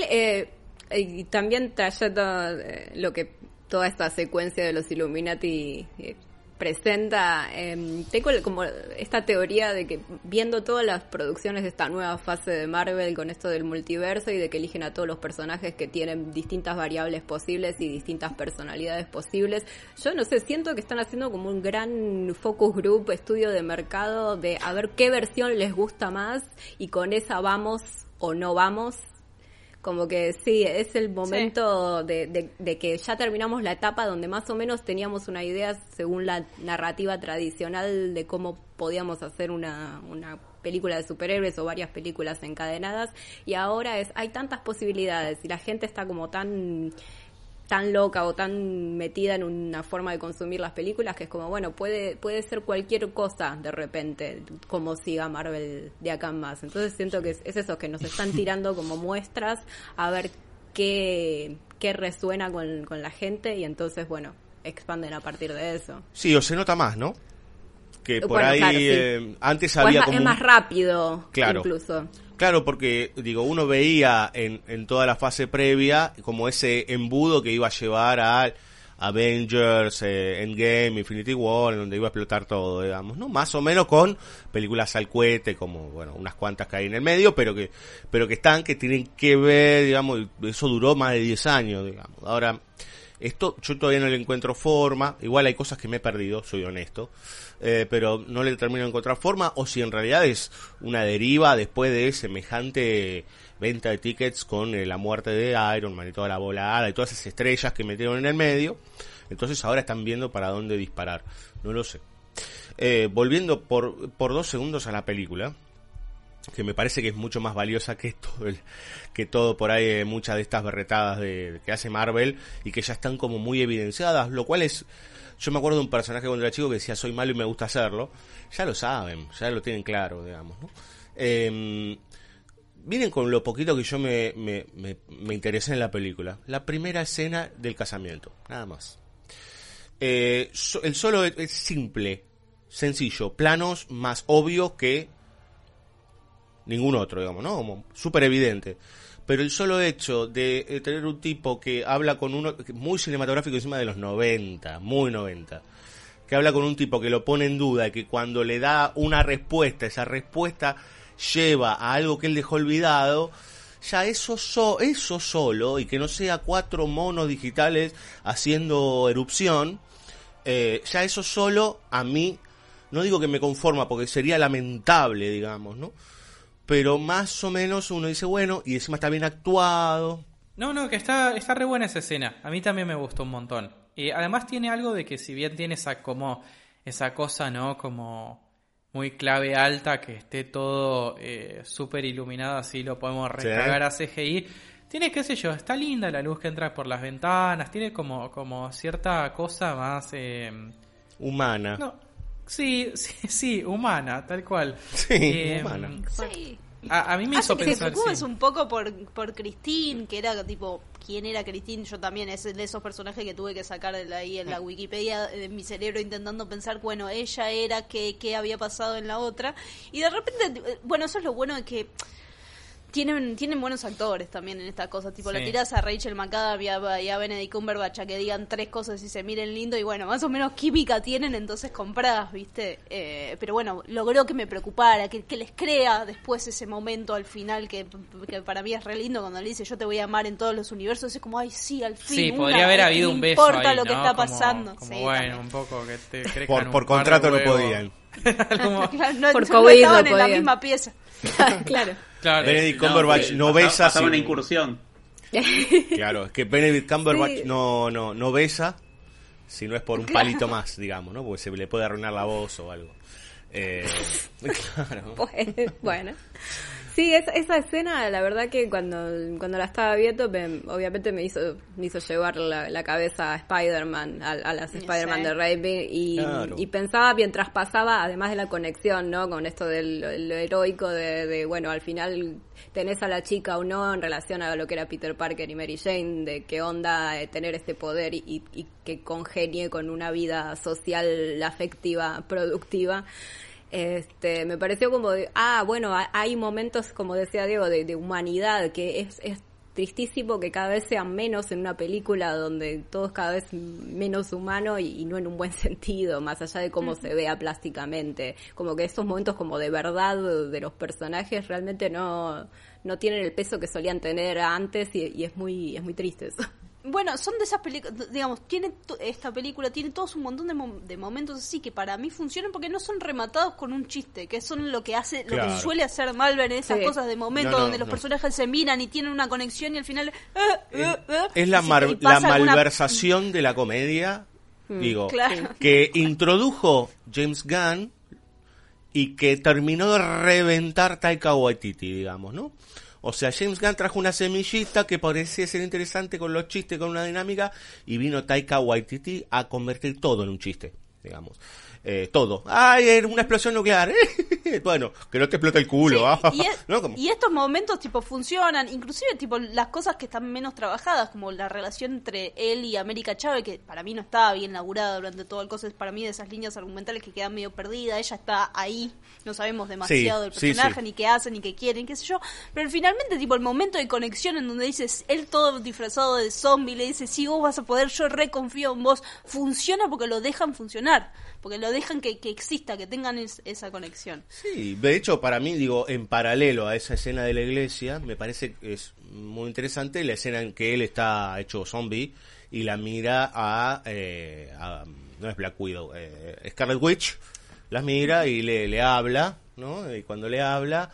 y también trayendo lo que toda esta secuencia de los Illuminati presenta, tengo como esta teoría de que viendo todas las producciones de esta nueva fase de Marvel con esto del multiverso y de que eligen a todos los personajes que tienen distintas variables posibles y distintas personalidades posibles, yo no sé, siento que están haciendo como un gran focus group, estudio de mercado de a ver qué versión les gusta más y con esa vamos o no vamos. Como que sí, es el momento de que ya terminamos la etapa donde más o menos teníamos una idea según la narrativa tradicional de cómo podíamos hacer una película de superhéroes o varias películas encadenadas, y ahora hay tantas posibilidades y la gente está como tan loca o tan metida en una forma de consumir las películas que es como, bueno, puede ser cualquier cosa de repente, como siga Marvel de acá en más. Entonces siento que es eso, que nos están tirando como muestras a ver qué resuena con la gente y entonces, bueno, expanden a partir de eso. Sí, o se nota más, ¿no? Que por Bueno, ahí claro, sí. antes O había es como es más rápido, Claro. incluso. Claro, porque digo, uno veía en toda la fase previa como ese embudo que iba a llevar a Avengers, Endgame, Infinity War, en donde iba a explotar todo, digamos, ¿no? Más o menos con películas al cohete, como, bueno, unas cuantas que hay en el medio, pero que tienen que ver, digamos, eso duró más de 10 años, digamos. Ahora, esto yo todavía no le encuentro forma, igual hay cosas que me he perdido, soy honesto, pero no le termino de encontrar forma, o si en realidad es una deriva después de semejante venta de tickets con la muerte de Iron Man y toda la volada y todas esas estrellas que metieron en el medio, entonces ahora están viendo para dónde disparar, no lo sé. Volviendo por 2 segundos a la película, que me parece que es mucho más valiosa que todo por ahí, muchas de estas berretadas que hace Marvel y que ya están como muy evidenciadas, lo cual es, yo me acuerdo de un personaje cuando era chico que decía soy malo y me gusta hacerlo, ya lo saben, ya lo tienen claro, digamos, ¿no? Miren con lo poquito que yo me interesé en la película, la primera escena del casamiento, nada más. El solo es simple, sencillo, planos más obvios que ningún otro, digamos, ¿no? Como súper evidente. Pero el solo hecho de tener un tipo que habla con uno, muy cinematográfico encima de los 90, muy 90, que habla con un tipo que lo pone en duda y que cuando le da una respuesta, esa respuesta lleva a algo que él dejó olvidado, ya eso solo, y que no sea 4 monos digitales haciendo erupción, ya eso solo a mí, no digo que me conforma porque sería lamentable, digamos, ¿no? Pero más o menos uno dice, bueno, y encima está bien actuado. No, que está re buena esa escena. A mí también me gustó un montón. Además tiene algo de que si bien tiene esa cosa, ¿no? Como muy clave alta, que esté todo súper iluminado, así lo podemos recargar a CGI. Tiene, qué sé yo, está linda la luz que entra por las ventanas, tiene como cierta cosa más... Humana. No, sí, humana, tal cual. Sí, humana. Sí. A mí me hizo que pensar, te preocupes sí. un poco por Christine, que era tipo, ¿quién era Christine? Yo también es de esos personajes que tuve que sacar ahí en la Wikipedia de mi cerebro intentando pensar, bueno, ella era, qué había pasado en la otra. Y de repente, bueno, eso es lo bueno de que tienen buenos actores también en estas cosas, tipo, Sí. la tirás a Rachel McAdams y a Benedict Cumberbatch a que digan 3 cosas y se miren lindo y bueno, más o menos química tienen, entonces comprás, ¿viste? Pero bueno, logró que me preocupara, que les crea después ese momento al final que para mí es re lindo cuando le dice yo te voy a amar en todos los universos, es como, ay sí, al fin. Sí, una, podría haber que habido no un beso importa ahí, lo que ¿no? está Como- pasando. Como Sí, bueno, también. un poco que te crezcan Por un par contrato de no huevos. podían. Como- Claro, no, Por no COVID estaban no en la podían. misma pieza. Claro. claro. Benedict Cumberbatch no besa. Pasaba una sin- incursión. Claro, es que Benedict Cumberbatch Sí. no besa si no es por un palito más, digamos, ¿no? Porque se le puede arruinar la voz o algo. Claro. Bueno. Sí, esa escena, la verdad que cuando la estaba viendo, obviamente me hizo llevar la cabeza a Spider-Man, a las Spider-Man de Raimi, Claro. y pensaba mientras pasaba, además de la conexión, ¿no? Con esto lo heroico de, bueno, al final tenés a la chica o no en relación a lo que era Peter Parker y Mary Jane, de qué onda tener este poder y que congenie con una vida social, afectiva, productiva. Me pareció como bueno, hay momentos, como decía Diego, de humanidad, que es tristísimo que cada vez sean menos en una película donde todo es cada vez menos humano y no en un buen sentido, más allá de cómo se vea plásticamente, como que estos momentos como de verdad de los personajes realmente no tienen el peso que solían tener antes y es muy triste eso. Bueno, son de esas películas, digamos, esta película tiene todos un montón de momentos así que para mí funcionan porque no son rematados con un chiste, que son lo que Claro. suele hacer Marvel en esas Sí. cosas de momento No, donde los no. personajes se miran y tienen una conexión y al final Es la, y pasa la alguna- malversación de la comedia, digo, Claro. que introdujo James Gunn y que terminó de reventar Taika Waititi, digamos, ¿no? O sea, James Gunn trajo una semillita que parecía ser interesante con los chistes, con una dinámica, y vino Taika Waititi a convertir todo en un chiste, digamos. Todo. ¡Ay, era una explosión nuclear! Bueno, que no te explota el culo. Sí, ¿no? Como- y estos momentos tipo funcionan, inclusive tipo las cosas que están menos trabajadas, como la relación entre él y América Chávez, que para mí no estaba bien laburada durante todo el coso, es para mí de esas líneas argumentales que quedan medio perdidas, ella está ahí, no sabemos demasiado del sí, personaje, sí. ni qué hacen, ni qué quieren, qué sé yo, pero finalmente tipo el momento de conexión en donde dices, él todo disfrazado de zombie, le dice, sí, vos vas a poder, yo reconfío en vos, funciona porque lo dejan funcionar, porque lo dejan que exista, que tengan esa conexión. Sí, de hecho, para mí, digo, en paralelo a esa escena de la iglesia, me parece que es muy interesante la escena en que él está hecho zombie y la mira a no es Black Widow, Scarlet Witch, la mira y le habla, ¿no? Y cuando le habla,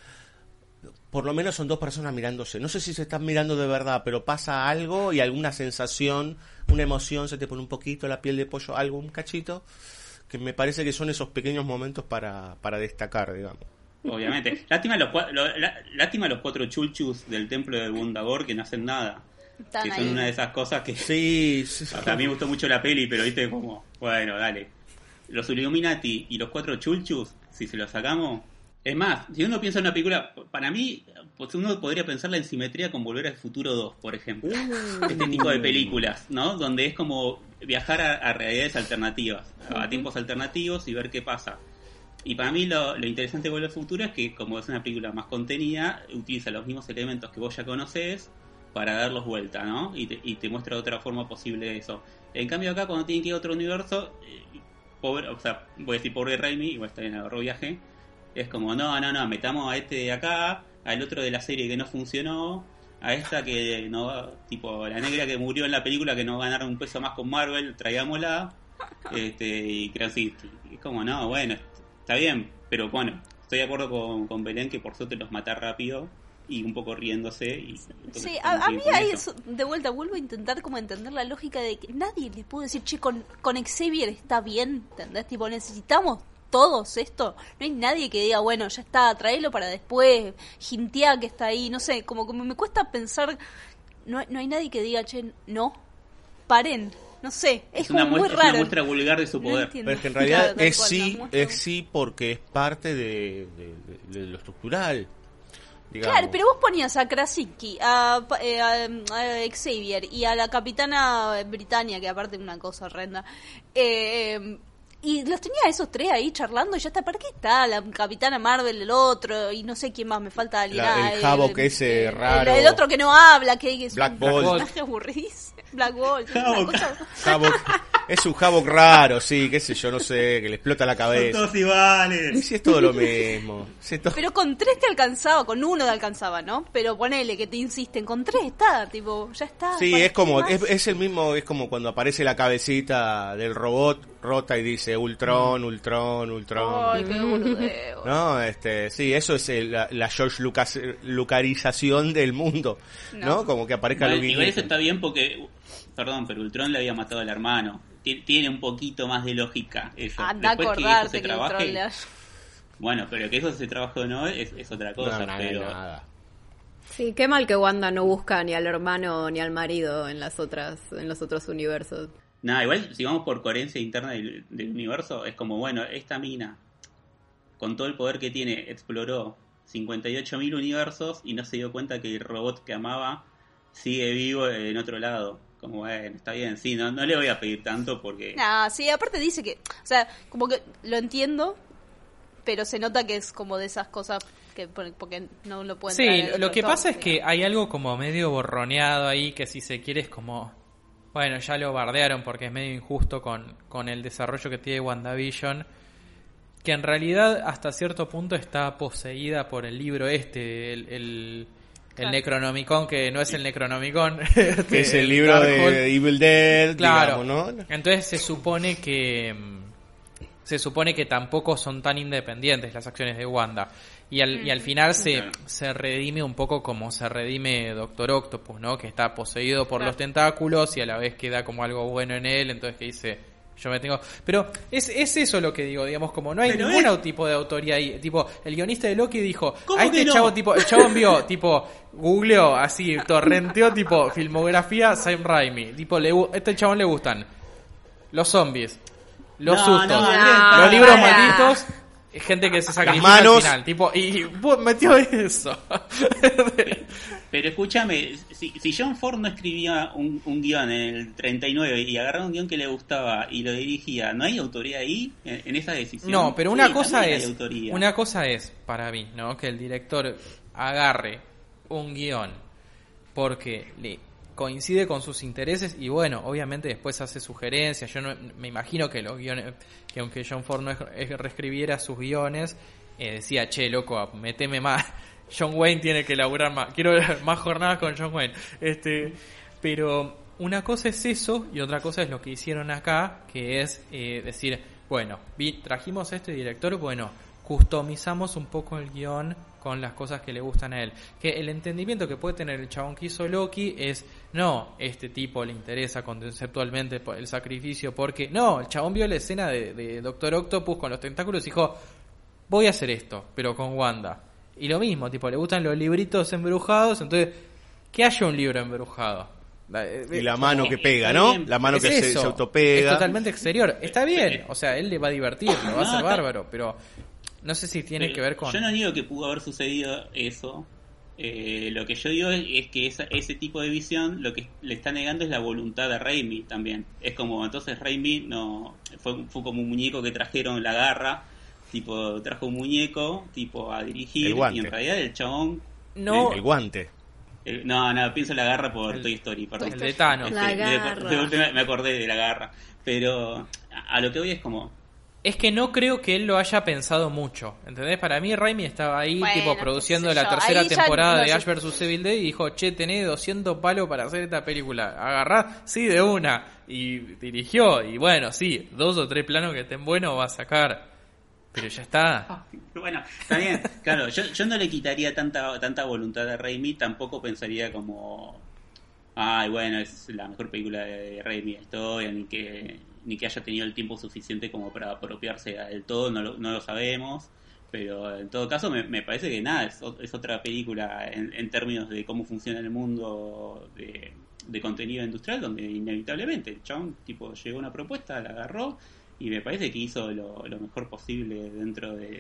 por lo menos son dos personas mirándose. No sé si se están mirando de verdad, pero pasa algo y alguna sensación, una emoción, se te pone un poquito la piel de pollo, algo, un cachito, que me parece que son esos pequeños momentos para destacar, digamos. Obviamente. Lástima los 4 chulchus del templo de Bundagor que no hacen nada. Están Que ahí. son una de esas cosas que... Sí, O sea, a mí me gustó mucho la peli, pero viste como... Bueno, dale. Los Illuminati y los 4 chulchus, si se los sacamos... Es más, si uno piensa en una película... Para mí, pues uno podría pensarla en simetría con Volver al Futuro 2, por ejemplo. Este tipo de películas, ¿no? Donde es como viajar a realidades alternativas, a tiempos alternativos y ver qué pasa. Y para mí lo interesante de Volver al Futuro es que, como es una película más contenida, utiliza los mismos elementos que vos ya conocés para darlos vuelta, ¿no? Y te muestra otra forma posible eso. En cambio acá, cuando tienen que ir a otro universo, pobre, o sea, voy a decir pobre Raimi, igual está bien, agarró viaje, es como, no, metamos a este de acá, al otro de la serie que no funcionó, a esta que no, tipo, la negra que murió en la película que no ganaron un peso más con Marvel, traigámosla, y Krasinski. Es como, no, bueno, está bien, pero bueno, estoy de acuerdo con Belén que por suerte los mata rápido y un poco riéndose. Y Sí, a mí ahí de vuelta vuelvo a intentar como entender la lógica de que nadie le puede decir, che, con Xavier está bien, ¿entendés? Tipo, necesitamos todos esto. No hay nadie que diga, bueno, ya está, tráelo para después, jintea que está ahí, no sé, como me cuesta pensar, no hay nadie que diga, che, no, paren, no sé, es como muy raro. Es una muestra vulgar de su No poder. entiendo. Pero es que en realidad Claro, tal es cual, sí, la muestra- es sí porque es parte de lo estructural. digamos. Claro, pero vos ponías a Krasinski, a Xavier y a la Capitana Britannia, que aparte es una cosa horrenda, y los tenía esos tres ahí charlando y ya está. ¿Para qué está la Capitana Marvel, el otro, y no sé quién más me falta alguien? El Havok ese raro. El otro que no habla, que es Black un Bolt. personaje aburridísimo. Black Bolt. Havok. Es un Havok raro, sí, qué sé yo, no sé, que le explota la Son cabeza. todos iguales. Y si es todo lo mismo. Sí, Pero con 3 te alcanzaba, con 1 te alcanzaba, ¿no? Pero ponele que te insisten, con 3 está, tipo, ya está. Sí, ¿para es como, qué más? es el mismo, es como cuando aparece la cabecita del robot rota y dice Ultron, Ultron, Ultron. Ay, qué boludeo. No, sí, eso es la George Lucarización del mundo, ¿no? Como que aparezca lo Igual eso está bien porque, perdón, pero Ultron le había matado al hermano. Tiene un poquito más de lógica eso. Anda a Después acordarte que se Ultron trabaje, le... bueno, pero que eso se trabaje o no es otra cosa. Pero nada. Sí, qué mal que Wanda no busca ni al hermano ni al marido en los otros universos. nada, igual si vamos por coherencia interna del universo, es como, bueno, esta mina, con todo el poder que tiene, exploró 58.000 universos y no se dio cuenta que el robot que amaba sigue vivo en otro lado. Como, bueno, está bien, sí, no le voy a pedir tanto porque... No, sí, aparte dice que, o sea, como que lo entiendo, pero se nota que es como de esas cosas que porque no lo pueden traer Sí, en lo otro que top, pasa es que digamos. hay algo como medio borroneado ahí, que si se quiere es como... Bueno, ya lo bardearon porque es medio injusto con el desarrollo que tiene WandaVision, que en realidad hasta cierto punto está poseída por el libro el Claro. Necronomicon, que no es el Necronomicon, Que es el libro de Evil Dead, claro. digamos, ¿no? Entonces se supone que tampoco son tan independientes las acciones de Wanda. Y al final se redime un poco como se redime Doctor Octopus, ¿no? Que está poseído por los tentáculos y a la vez queda como algo bueno en él, entonces que dice, yo me tengo... Pero es eso lo que digo, digamos, como no hay Pero ningún tipo de autoría ahí. Tipo, el guionista de Loki dijo, ¿Cómo a que este no? chavo, tipo, el chavo envió, tipo, googleó así, torrenteó, tipo, filmografía Sam Raimi. Tipo, este chabón le gustan los zombies, los sustos, Andrés, los libros para. malditos, gente que se sacrifica manos. al final, tipo, y metió eso. Pero escúchame, si John Ford no escribía un guión en el 39 y agarraba un guión que le gustaba y lo dirigía, ¿no hay autoría ahí en esa decisión? No, pero Sí, una cosa también hay es, autoría. para mí, ¿no? Que el director agarre un guión porque le coincide con sus intereses y bueno, obviamente después hace sugerencias. Yo no, me imagino que los guiones, que aunque John Ford no reescribiera sus guiones, decía, che, loco, meteme más. John Wayne tiene que laburar más. Quiero ver más jornadas con John Wayne. Pero una cosa es eso y otra cosa es lo que hicieron acá, que es decir, bueno, trajimos a este director, bueno, customizamos un poco el guión con las cosas que le gustan a él. Que el entendimiento que puede tener el chabón que hizo Loki es, no, este tipo le interesa conceptualmente el sacrificio, porque no, el chabón vio la escena de Doctor Octopus con los tentáculos y dijo, voy a hacer esto, pero con Wanda. Y lo mismo, tipo, le gustan los libritos embrujados, entonces, que haya un libro embrujado. Y la mano que pega, ¿no? La mano que se autopega. Es totalmente exterior. Está bien, o sea, él le va a divertir, lo va a hacer No, bárbaro, pero no sé si tiene que ver con... Yo no digo que pudo haber sucedido eso. Lo que yo digo es que ese tipo de visión lo que le está negando es la voluntad de Raimi también. Es como, entonces Raimi no fue como un muñeco que trajeron la garra, tipo, trajo un muñeco tipo a dirigir y en realidad el chabón... No, El guante. No, pienso en la garra por Toy Story, perdón. el de Thanos. La garra. De última me acordé de la garra. Pero a lo que voy es como... Es que no creo que él lo haya pensado mucho, ¿entendés? Para mí Raimi estaba ahí, Bueno, tipo, qué produciendo sé la yo, tercera ahí ya temporada no de sé. Ash vs. Evil Dead y dijo, che, tenés 200 palos para hacer esta película, agarrá, sí, de una, y dirigió, y bueno, sí, 2 o 3 planos que estén buenos va a sacar, pero ya está. Bueno, está bien, claro, yo no le quitaría tanta voluntad a Raimi, tampoco pensaría como, ay, bueno, es la mejor película de Raimi de la historia, ni que haya tenido el tiempo suficiente como para apropiarse del todo, no lo sabemos, pero en todo caso me parece que nada, es otra película en términos de cómo funciona el mundo de contenido industrial, donde inevitablemente el chabón tipo llegó a una propuesta, la agarró y me parece que hizo lo mejor posible dentro de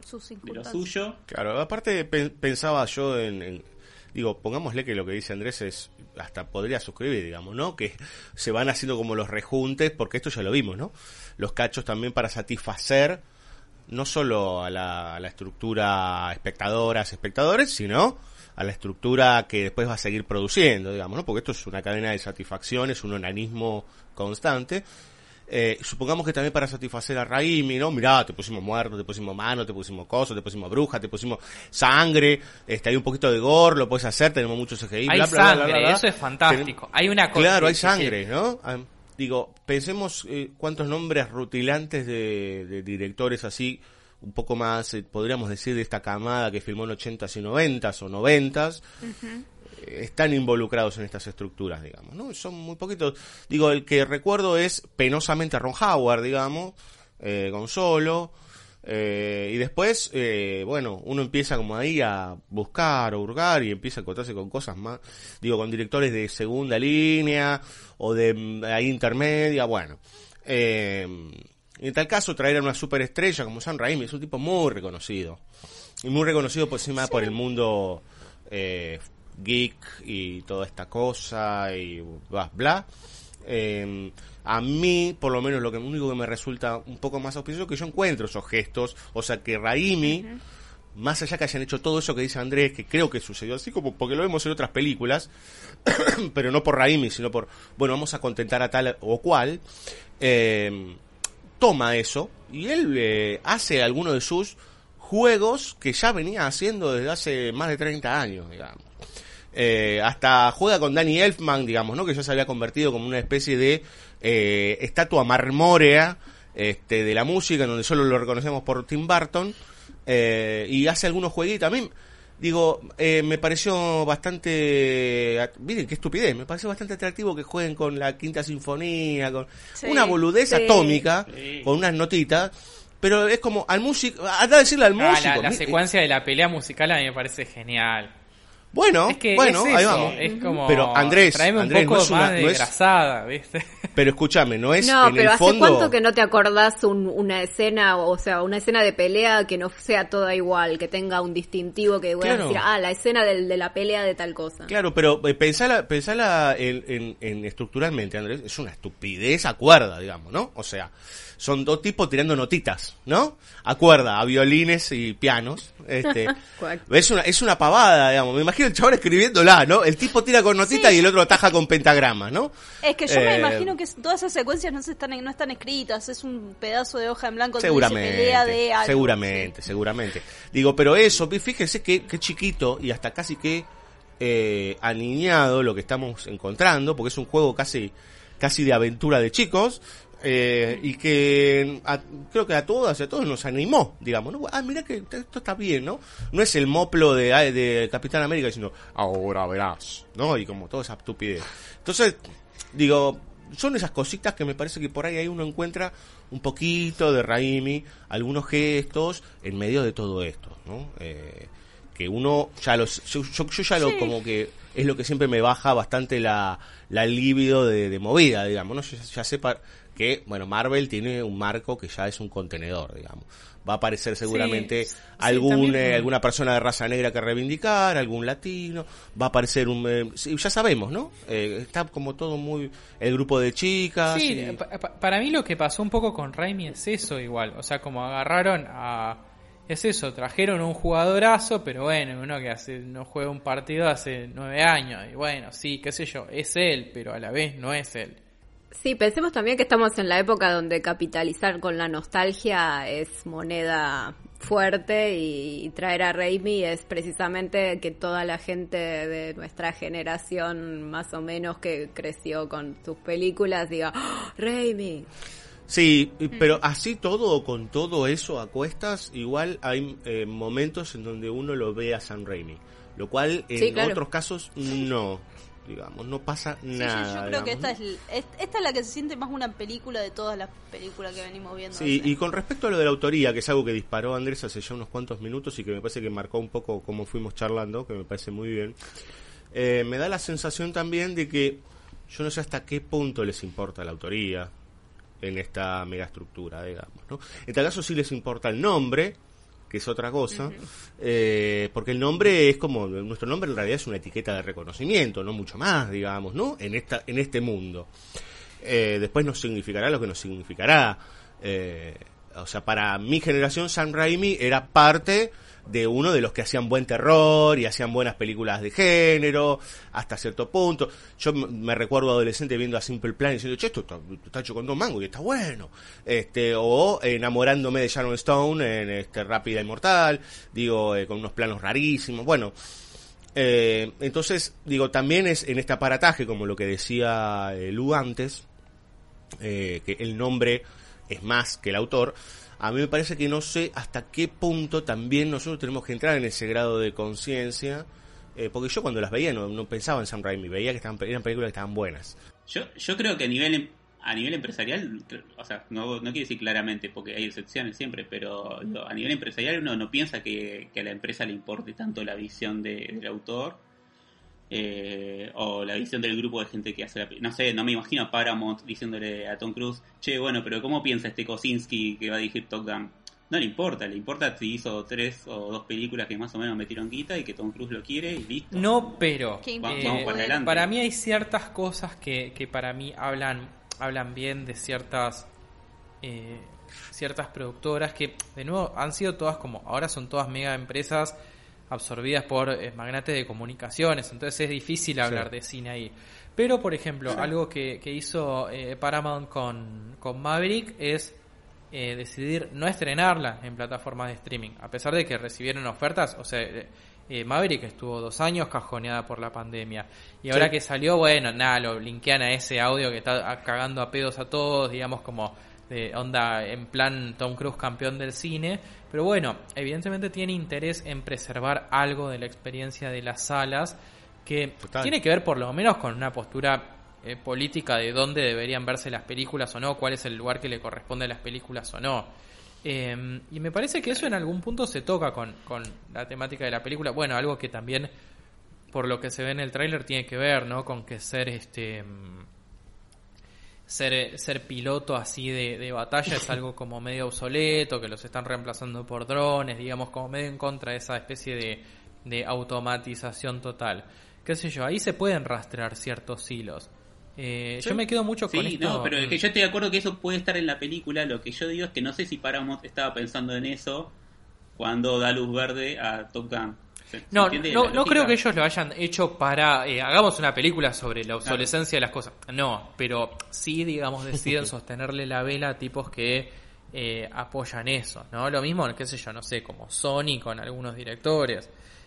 sus de lo circunstancias. suyo. Claro, aparte pensaba yo digo, pongámosle que lo que dice Andrés es, hasta podría suscribir, digamos, ¿no? Que se van haciendo como los rejuntes, porque esto ya lo vimos, ¿no? Los cachos también para satisfacer no solo a la estructura espectadores, sino a la estructura que después va a seguir produciendo, digamos, ¿no? Porque esto es una cadena de satisfacción, es un onanismo constante. Supongamos que también para satisfacer a Raimi, ¿no? Mirá, te pusimos muerto, te pusimos mano, te pusimos coso, te pusimos bruja, te pusimos sangre, hay un poquito de gore, lo puedes hacer, tenemos mucho CGI, Hay bla, bla, sangre, bla, bla, bla. eso es fantástico. Hay una cosa. Claro, hay que- sangre, ¿no? Digo, pensemos cuántos nombres rutilantes de directores así, un poco más, podríamos decir, de esta camada que filmó en 80s y 90s o 90s, están involucrados en estas estructuras, digamos, ¿no? Son muy poquitos. Digo, el que recuerdo es penosamente a Ron Howard, digamos, con Solo, y después, bueno, uno empieza como ahí a buscar o hurgar y empieza a encontrarse con cosas más, digo, con directores de segunda línea o de ahí intermedia, bueno. En tal caso, traer a una superestrella como Sam Raimi es un tipo muy reconocido. Y muy reconocido por encima por el mundo geek y toda esta cosa y bla, bla. A mí, por lo menos, lo único que me resulta un poco más auspicioso es que yo encuentro esos gestos, o sea, que Raimi, más allá que hayan hecho todo eso que dice Andrés, que creo que sucedió así, como porque lo vemos en otras películas, pero no por Raimi, sino por, bueno, vamos a contentar a tal o cual, toma eso, y él hace alguno de sus juegos que ya venía haciendo desde hace más de 30 años, digamos. Hasta juega con Danny Elfman, digamos, ¿no? Que ya se había convertido como una especie de estatua marmórea de la música, en donde solo lo reconocemos por Tim Burton, y hace algunos jueguitos. A mí, digo, me pareció bastante, miren qué estupidez, me pareció bastante atractivo que jueguen con la Quinta Sinfonía, con una boludez atómica, con unas notitas. Pero es como al músico, anda a decirle al músico. La secuencia de la pelea musical a mí me parece genial. Bueno, Es que bueno, es ahí eso, vamos. es como Pero Andrés, traeme un poco no es más una, de no es, grasada, ¿viste? pero escúchame, no es No, en pero el ¿hace fondo. cuánto que no te acordás una escena, o sea, una escena de pelea que no sea toda igual, que tenga un distintivo que voy a Claro. decir, la escena de la pelea de tal cosa? Claro, pero pensala en estructuralmente, Andrés, es una estupidez a cuerda, digamos, ¿no? O sea, son dos tipos tirando notitas, ¿no? A cuerda, a violines y pianos. Cuac. Es una pavada, digamos. Me imagino el chaval escribiéndola, ¿no? El tipo tira con notitas Sí. y el otro ataja con pentagramas, ¿no? Es que yo me imagino que todas esas secuencias no están escritas, es un pedazo de hoja en blanco donde dice pelea de algo. Seguramente. Digo, pero eso, fíjense qué chiquito y hasta casi que aniñado lo que estamos encontrando, porque es un juego casi de aventura de chicos, y que creo que a todas y a todos nos animó, digamos, ¿no? Mira que esto está bien, ¿no? No es el moplo de Capitán América diciendo, ahora verás, ¿no? Y como toda esa estupidez. Entonces, digo, son esas cositas que me parece que por ahí uno encuentra un poquito de Raimi, algunos gestos en medio de todo esto, ¿no? Que uno ya yo ya lo como que es lo que siempre me baja bastante la libido de movida, digamos, ¿no? Yo ya sepa que, bueno, Marvel tiene un marco que ya es un contenedor, digamos. Va a aparecer seguramente también. alguna persona de raza negra que reivindicar, algún latino, va a aparecer ya sabemos, ¿no? Está como todo muy, el grupo de chicas. Sí, y- para mí lo que pasó un poco con Raimi es eso igual. O sea, como agarraron a... Es eso, trajeron un jugadorazo, pero bueno, uno que no juega un partido hace 9 años. Y bueno, sí, qué sé yo, es él, pero a la vez no es él. Sí, pensemos también que estamos en la época donde capitalizar con la nostalgia es moneda fuerte y traer a Raimi es precisamente que toda la gente de nuestra generación más o menos que creció con sus películas diga, ¡Oh, Raimi! Sí, pero así todo, con todo eso a cuestas, igual hay momentos en donde uno lo ve a Sam Raimi, lo cual en Sí, claro. otros casos no, digamos, no pasa Sí, nada. yo creo que digamos, esta es la que se siente más una película de todas las películas que venimos viendo. Sí, y con respecto a lo de la autoría, que es algo que disparó Andrés hace ya unos cuantos minutos y que me parece que marcó un poco cómo fuimos charlando, que me parece muy bien, me da la sensación también de que yo no sé hasta qué punto les importa la autoría en esta megaestructura, digamos, ¿no? En tal caso sí les importa el nombre, que es otra cosa, porque el nombre es como, nuestro nombre en realidad es una etiqueta de reconocimiento, no mucho más, digamos, ¿no? En este mundo. Después nos significará lo que nos significará. O sea, para mi generación Sam Raimi era parte de uno de los que hacían buen terror y hacían buenas películas de género hasta cierto punto. Yo me recuerdo adolescente viendo a Simple Plan y diciendo, che, esto está hecho con 2 mangos y está bueno, o enamorándome de Sharon Stone en Rápida y Mortal, digo, con unos planos rarísimos. Bueno, entonces digo, también es en este aparataje, como lo que decía Lu antes, que el nombre es más que el autor. A mí me parece que no sé hasta qué punto también nosotros tenemos que entrar en ese grado de conciencia, porque yo cuando las veía no pensaba en Sam Raimi, veía que eran películas que estaban buenas. Yo creo que a nivel empresarial, o sea, no quiero decir claramente porque hay excepciones siempre, pero a nivel empresarial uno no piensa que a la empresa le importe tanto la visión del autor, o la visión del grupo de gente que hace la película. No sé, no me imagino a Paramount diciéndole a Tom Cruise, che, bueno, pero ¿cómo piensa Kosinski que va a dirigir Top Gun? No le importa si hizo 3 o 2 películas que más o menos metieron guita y que Tom Cruise lo quiere y listo. No, pero vamos para adelante. Para mí hay ciertas cosas que para mí hablan bien de ciertas productoras que, de nuevo, han sido todas como, ahora son todas mega empresas absorbidas por magnates de comunicaciones, entonces es difícil hablar de cine ahí. Pero, por ejemplo, algo que hizo Paramount con Maverick es decidir no estrenarla en plataformas de streaming, a pesar de que recibieron ofertas. O sea, Maverick estuvo 2 años cajoneada por la pandemia, y ahora que salió, bueno, nada, lo linkean a ese audio que está cagando a pedos a todos, digamos, como de onda en plan Tom Cruise campeón del cine. Pero bueno, evidentemente tiene interés en preservar algo de la experiencia de las salas, que tiene que ver por lo menos con una postura política de dónde deberían verse las películas o no, cuál es el lugar que le corresponde a las películas o no. Y me parece que eso en algún punto se toca con la temática de la película. Bueno, algo que también, por lo que se ve en el tráiler, tiene que ver, ¿no?, con que ser piloto así de batalla es algo como medio obsoleto, que los están reemplazando por drones, digamos, como medio en contra de esa especie de automatización total. Qué sé yo, ahí se pueden rastrear ciertos hilos. Yo me quedo mucho con esto. No, pero es que yo estoy de acuerdo que eso puede estar en la película. Lo que yo digo es que no sé si Paramount estaba pensando en eso cuando da luz verde a Top Gun. No creo que ellos lo hayan hecho para hagamos una película sobre la obsolescencia de las cosas. No, pero sí, digamos, deciden sostenerle la vela a tipos que apoyan eso, ¿no? Lo mismo, qué sé yo, no sé, como Sony con algunos directores,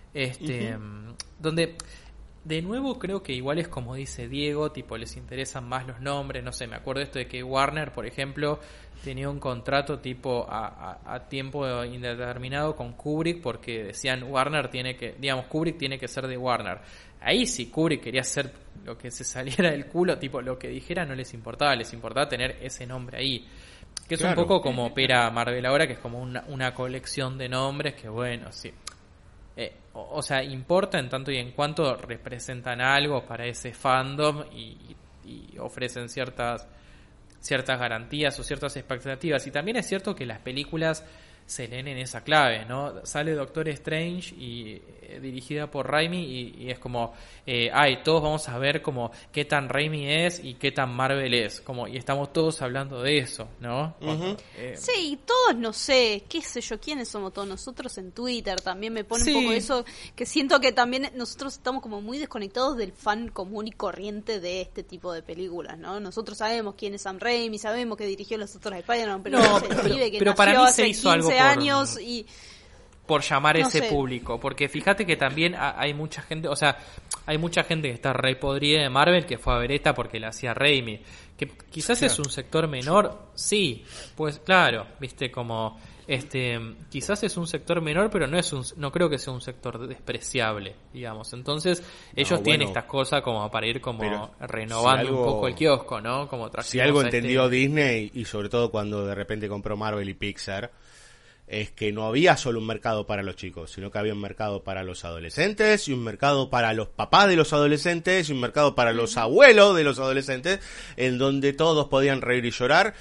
donde de nuevo creo que igual es como dice Diego, tipo les interesan más los nombres. No sé, me acuerdo esto de que Warner, por ejemplo, tenía un contrato tipo a tiempo indeterminado con Kubrick, porque decían Kubrick tiene que ser de Warner. Ahí si Kubrick quería hacer lo que se saliera del culo, tipo lo que dijera, no les importaba tener ese nombre ahí. Que es un poco como opera Marvel ahora, que es como una colección de nombres que, bueno, sí. O sea, importa en tanto y en cuanto representan algo para ese fandom y ofrecen ciertas garantías o ciertas expectativas. Y también es cierto que las películas se leen en esa clave, ¿no? Sale Doctor Strange y dirigida por Raimi y es como todos vamos a ver como qué tan Raimi es y qué tan Marvel es, como, y estamos todos hablando de eso, ¿no? Sí, todos, no sé, qué sé yo, quiénes somos todos nosotros en Twitter. También me pone un poco eso, que siento que también nosotros estamos como muy desconectados del fan común y corriente de este tipo de películas, ¿no? Nosotros sabemos quién es Sam Raimi, sabemos que dirigió los otros Spider-Man, pero no se pibe que nació para mí hace se hizo 15 algo años y por llamar no ese sé. público, porque fíjate que también hay mucha gente, o sea, hay mucha gente que está re podrida de Marvel que fue a ver esta porque la hacía Raimi, que quizás es un sector menor, sí, pues claro, viste, como quizás es un sector menor, pero no creo que sea un sector despreciable, digamos. Entonces ellos tienen estas cosas como para ir como renovando un poco el kiosco, ¿no? Como si algo entendió Disney, y sobre todo cuando de repente compró Marvel y Pixar, es que no había solo un mercado para los chicos, sino que había un mercado para los adolescentes y un mercado para los papás de los adolescentes y un mercado para los abuelos de los adolescentes, en donde todos podían reír y llorar,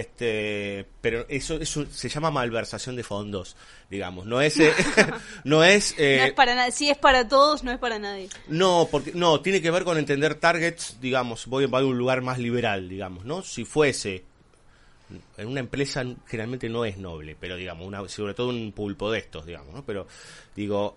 pero eso se llama malversación de fondos, digamos, no es no es no es para nadie, si es para todos, no es para nadie. No, porque no, tiene que ver con entender targets, digamos, voy a un lugar más liberal, digamos, ¿no? Si fuese en una empresa generalmente no es noble, pero digamos, sobre todo un pulpo de estos, digamos, ¿no? Pero digo,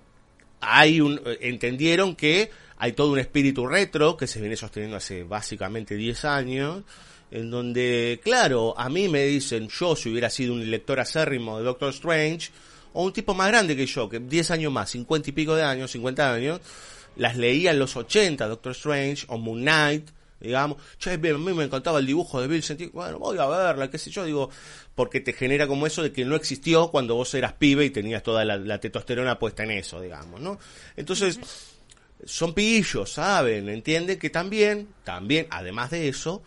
entendieron que hay todo un espíritu retro que se viene sosteniendo hace básicamente 10 años, en donde, claro, a mí me dicen, yo si hubiera sido un lector acérrimo de Doctor Strange, o un tipo más grande que yo, que 10 años más, 50 y pico de años, 50 años, las leía en los 80, Doctor Strange, o Moon Knight, digamos, che, a mí me encantaba el dibujo de Vincent, bueno, voy a verla, qué sé yo, digo, porque te genera como eso de que no existió cuando vos eras pibe y tenías toda la testosterona puesta en eso, digamos, ¿no? Entonces, son pillos, ¿saben? Entienden que también, además de eso,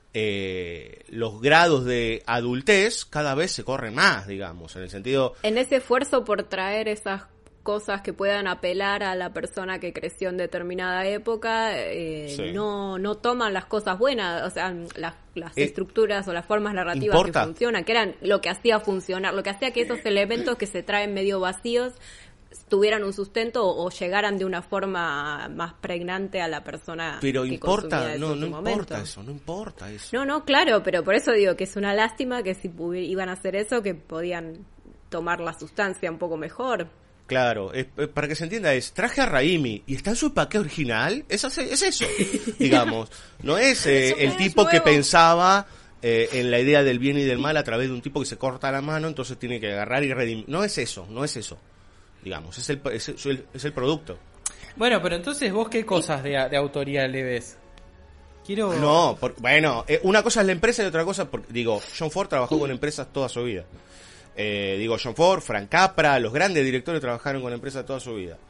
los grados de adultez cada vez se corren más, digamos, en el sentido... En ese esfuerzo por traer esas cosas que puedan apelar a la persona que creció en determinada época, Sí. no toman las cosas buenas, o sea, las estructuras o las formas narrativas ¿importa? que funcionan, que eran lo que hacía funcionar, lo que hacía que esos elementos que se traen medio vacíos tuvieran un sustento o llegaran de una forma más pregnante a la persona Pero que importa, consumía eso en su momento. no importa eso. No, claro, pero por eso digo que es una lástima que si iban a hacer eso, que podían tomar la sustancia un poco mejor. Claro, para que se entienda traje a Raimi y está en su empaque original, es eso, digamos, no es el tipo que pensaba en la idea del bien y del mal a través de un tipo que se corta la mano, entonces tiene que agarrar y redimir, no es eso, digamos, es el producto. Bueno, pero entonces vos qué cosas de autoría le ves. Quiero... No, una cosa es la empresa y otra cosa, John Ford trabajó con empresas toda su vida. John Ford, Frank Capra, los grandes directores trabajaron con empresas toda su vida.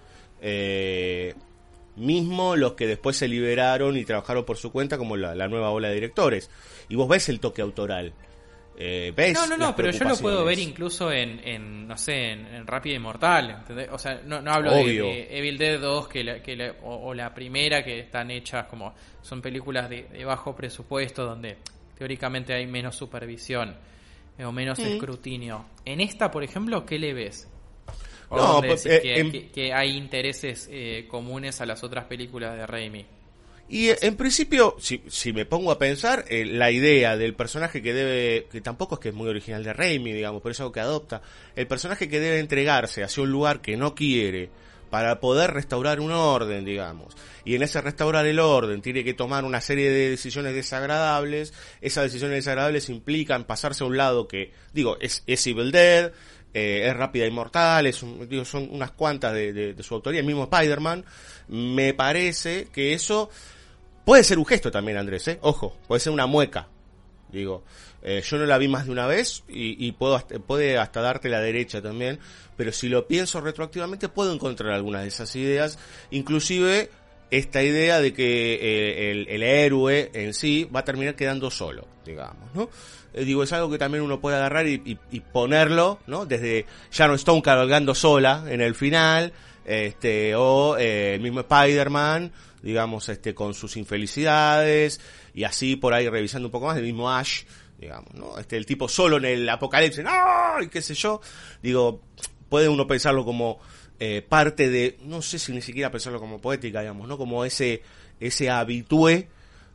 Mismo los que después se liberaron y trabajaron por su cuenta, como la nueva ola de directores. Y vos ves el toque autoral. ¿Ves? No, pero yo lo puedo ver incluso en no sé, en Rápida y Mortal, ¿entendés? O sea, no hablo de Evil Dead 2 o la primera, que están hechas como son películas de bajo presupuesto donde teóricamente hay menos supervisión o menos escrutinio. En esta, por ejemplo, ¿qué le ves? ¿O que hay intereses comunes a las otras películas de Raimi? Y en principio, si me pongo a pensar, la idea del personaje que tampoco es que es muy original de Raimi, digamos, pero es algo que adopta, el personaje que debe entregarse hacia un lugar que no quiere para poder restaurar un orden, digamos, y en ese restaurar el orden tiene que tomar una serie de decisiones desagradables, esas decisiones desagradables implican pasarse a un lado que, es Evil Dead, es Rápida y Mortal, son unas cuantas de su autoría, el mismo Spider-Man. Me parece que eso puede ser un gesto también, Andrés, ojo, puede ser una mueca, yo no la vi más de una vez y puede hasta darte la derecha también, pero si lo pienso retroactivamente puedo encontrar algunas de esas ideas, inclusive esta idea de que el héroe en sí va a terminar quedando solo, digamos, ¿no? Es algo que también uno puede agarrar y ponerlo, ¿no? Desde Sharon Stone cabalgando sola en el final, o el mismo Spider-Man, digamos, con sus infelicidades, y así por ahí revisando un poco más, el mismo Ash, digamos, ¿no? El tipo solo en el apocalipsis, ¡no! Y qué sé yo, puede uno pensarlo como parte de, no sé si ni siquiera pensarlo como poética, digamos, ¿no? Como ese habitué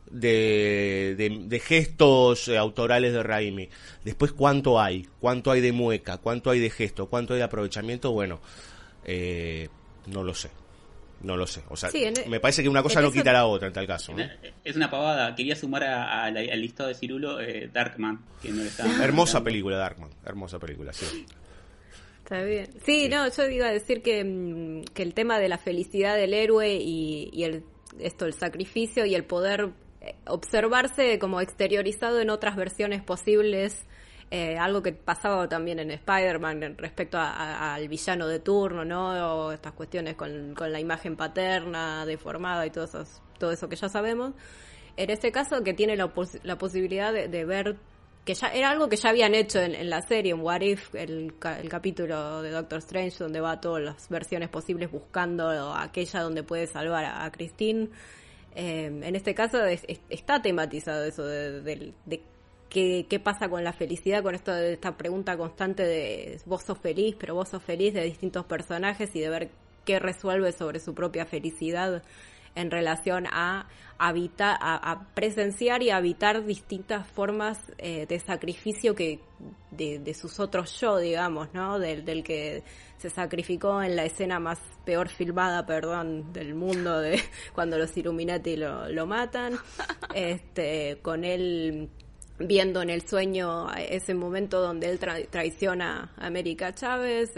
de gestos autorales de Raimi. Después, ¿cuánto hay de mueca? ¿Cuánto hay de gesto? ¿Cuánto hay de aprovechamiento? Bueno, no lo sé. O sea, sí, me parece que una cosa no quita la otra en tal caso, ¿no? Es una pavada. Quería sumar al listado de Cirulo Darkman, que no le estaba hermosa película, Darkman. Hermosa película, sí. Está bien. Sí, no, yo iba a decir que el tema de la felicidad del héroe y el sacrificio y el poder observarse como exteriorizado en otras versiones posibles, algo que pasaba también en Spider-Man respecto al villano de turno, ¿no? O estas cuestiones con la imagen paterna deformada y todo eso que ya sabemos. En este caso, que tiene la posibilidad de ver que ya era algo que ya habían hecho en la serie, en What If, el capítulo de Doctor Strange, donde va a todas las versiones posibles buscando aquella donde puede salvar a Christine. En este caso está tematizado eso de qué pasa con la felicidad, con esto de esta pregunta constante de vos sos feliz, pero vos sos feliz, de distintos personajes, y de ver qué resuelve sobre su propia felicidad en relación a presenciar y habitar distintas formas de sacrificio que de sus otros yo, digamos, ¿no? Del que se sacrificó en la escena más peor filmada, del mundo, de cuando los Illuminati lo matan, con él viendo en el sueño ese momento donde él traiciona a América Chávez,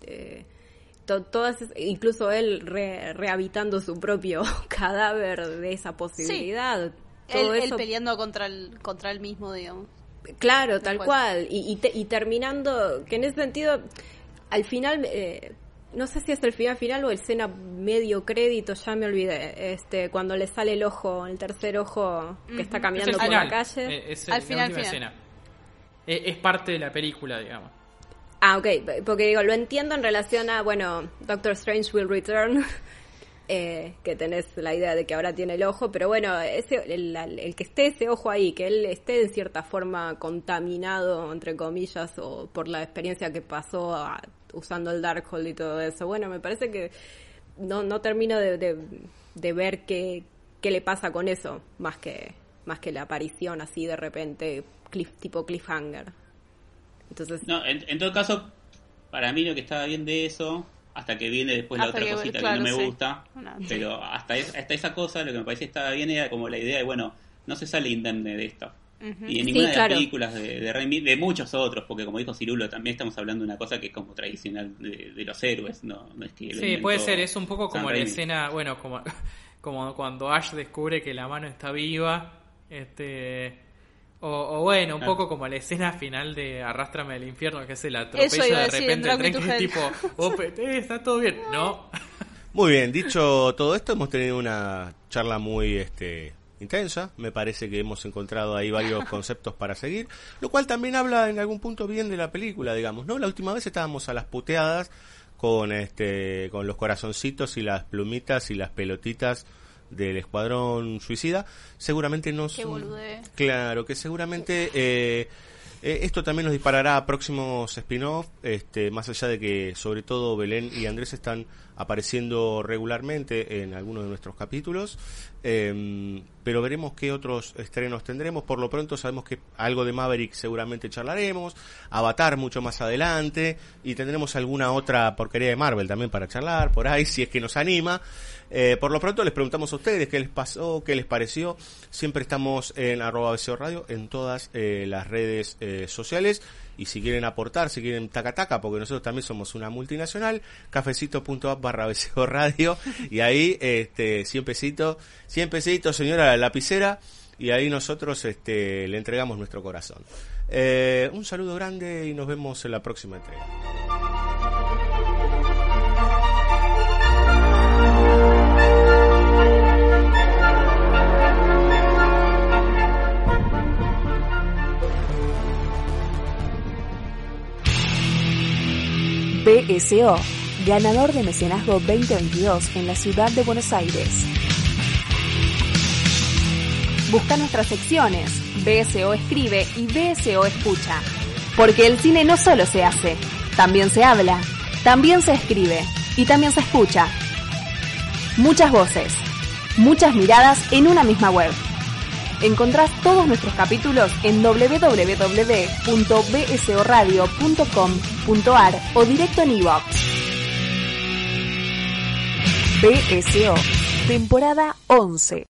incluso él rehabitando su propio cadáver de esa posibilidad. Sí. Él peleando contra él mismo, digamos. Claro, tal cual. Y terminando, que en ese sentido, al final, no sé si es el final o el escena medio crédito, ya me olvidé, cuando le sale el ojo, el tercer ojo que está caminando por la calle. Es al final, la última escena. Es parte de la película, digamos. Ah, ok, porque digo, lo entiendo en relación a, Doctor Strange Will Return, que tenés la idea de que ahora tiene el ojo, pero bueno, el que esté ese ojo ahí, que él esté de cierta forma contaminado, entre comillas, o por la experiencia que pasó usando el Darkhold y todo eso, me parece que no termino de ver qué le pasa con eso, más que la aparición así de repente, tipo cliffhanger. Entonces, no, en todo caso, para mí lo que estaba bien de eso, hasta que viene después la otra cosita que no me gusta, pero hasta esa cosa, lo que me parece que estaba bien era como la idea de, no se sale indemne de esto. Uh-huh. Y en ninguna de las películas de Raimi, de muchos otros, porque como dijo Cirulo, también estamos hablando de una cosa que es como tradicional de los héroes, no es que sí, puede ser, es un poco como la escena, como cuando Ash descubre que la mano está viva, un poco como la escena final de Arrástrame del infierno, que se la atropella de repente el tren, que es tipo, está todo bien, ¿no? Muy bien, dicho todo esto, hemos tenido una charla muy intensa. Me parece que hemos encontrado ahí varios conceptos para seguir, lo cual también habla en algún punto bien de la película, digamos, ¿no? La última vez estábamos a las puteadas con los corazoncitos y las plumitas y las pelotitas del Escuadrón Suicida. Seguramente no son... Claro, que seguramente esto también nos disparará a próximos spin-off, más allá de que sobre todo Belén y Andrés están apareciendo regularmente en algunos de nuestros capítulos, pero veremos qué otros estrenos tendremos. Por lo pronto sabemos que algo de Maverick seguramente charlaremos, Avatar mucho más adelante, y tendremos alguna otra porquería de Marvel también para charlar por ahí, si es que nos anima. Por lo pronto les preguntamos a ustedes qué les pasó, qué les pareció. Siempre estamos en @BCO Radio en todas las redes sociales, y si quieren aportar, si quieren taca, porque nosotros también somos una multinacional, cafecito.app/BCO Radio, y ahí 100 pesitos, señora lapicera, y ahí nosotros le entregamos nuestro corazón. Un saludo grande y nos vemos en la próxima entrega. BSO, ganador de Mecenazgo 2022 en la ciudad de Buenos Aires. Busca nuestras secciones, BSO Escribe y BSO Escucha. Porque el cine no solo se hace, también se habla, también se escribe y también se escucha. Muchas voces, muchas miradas en una misma web. Encontrás todos nuestros capítulos en www.bsoradio.com.ar o directo en iVoox. BSO, temporada 11.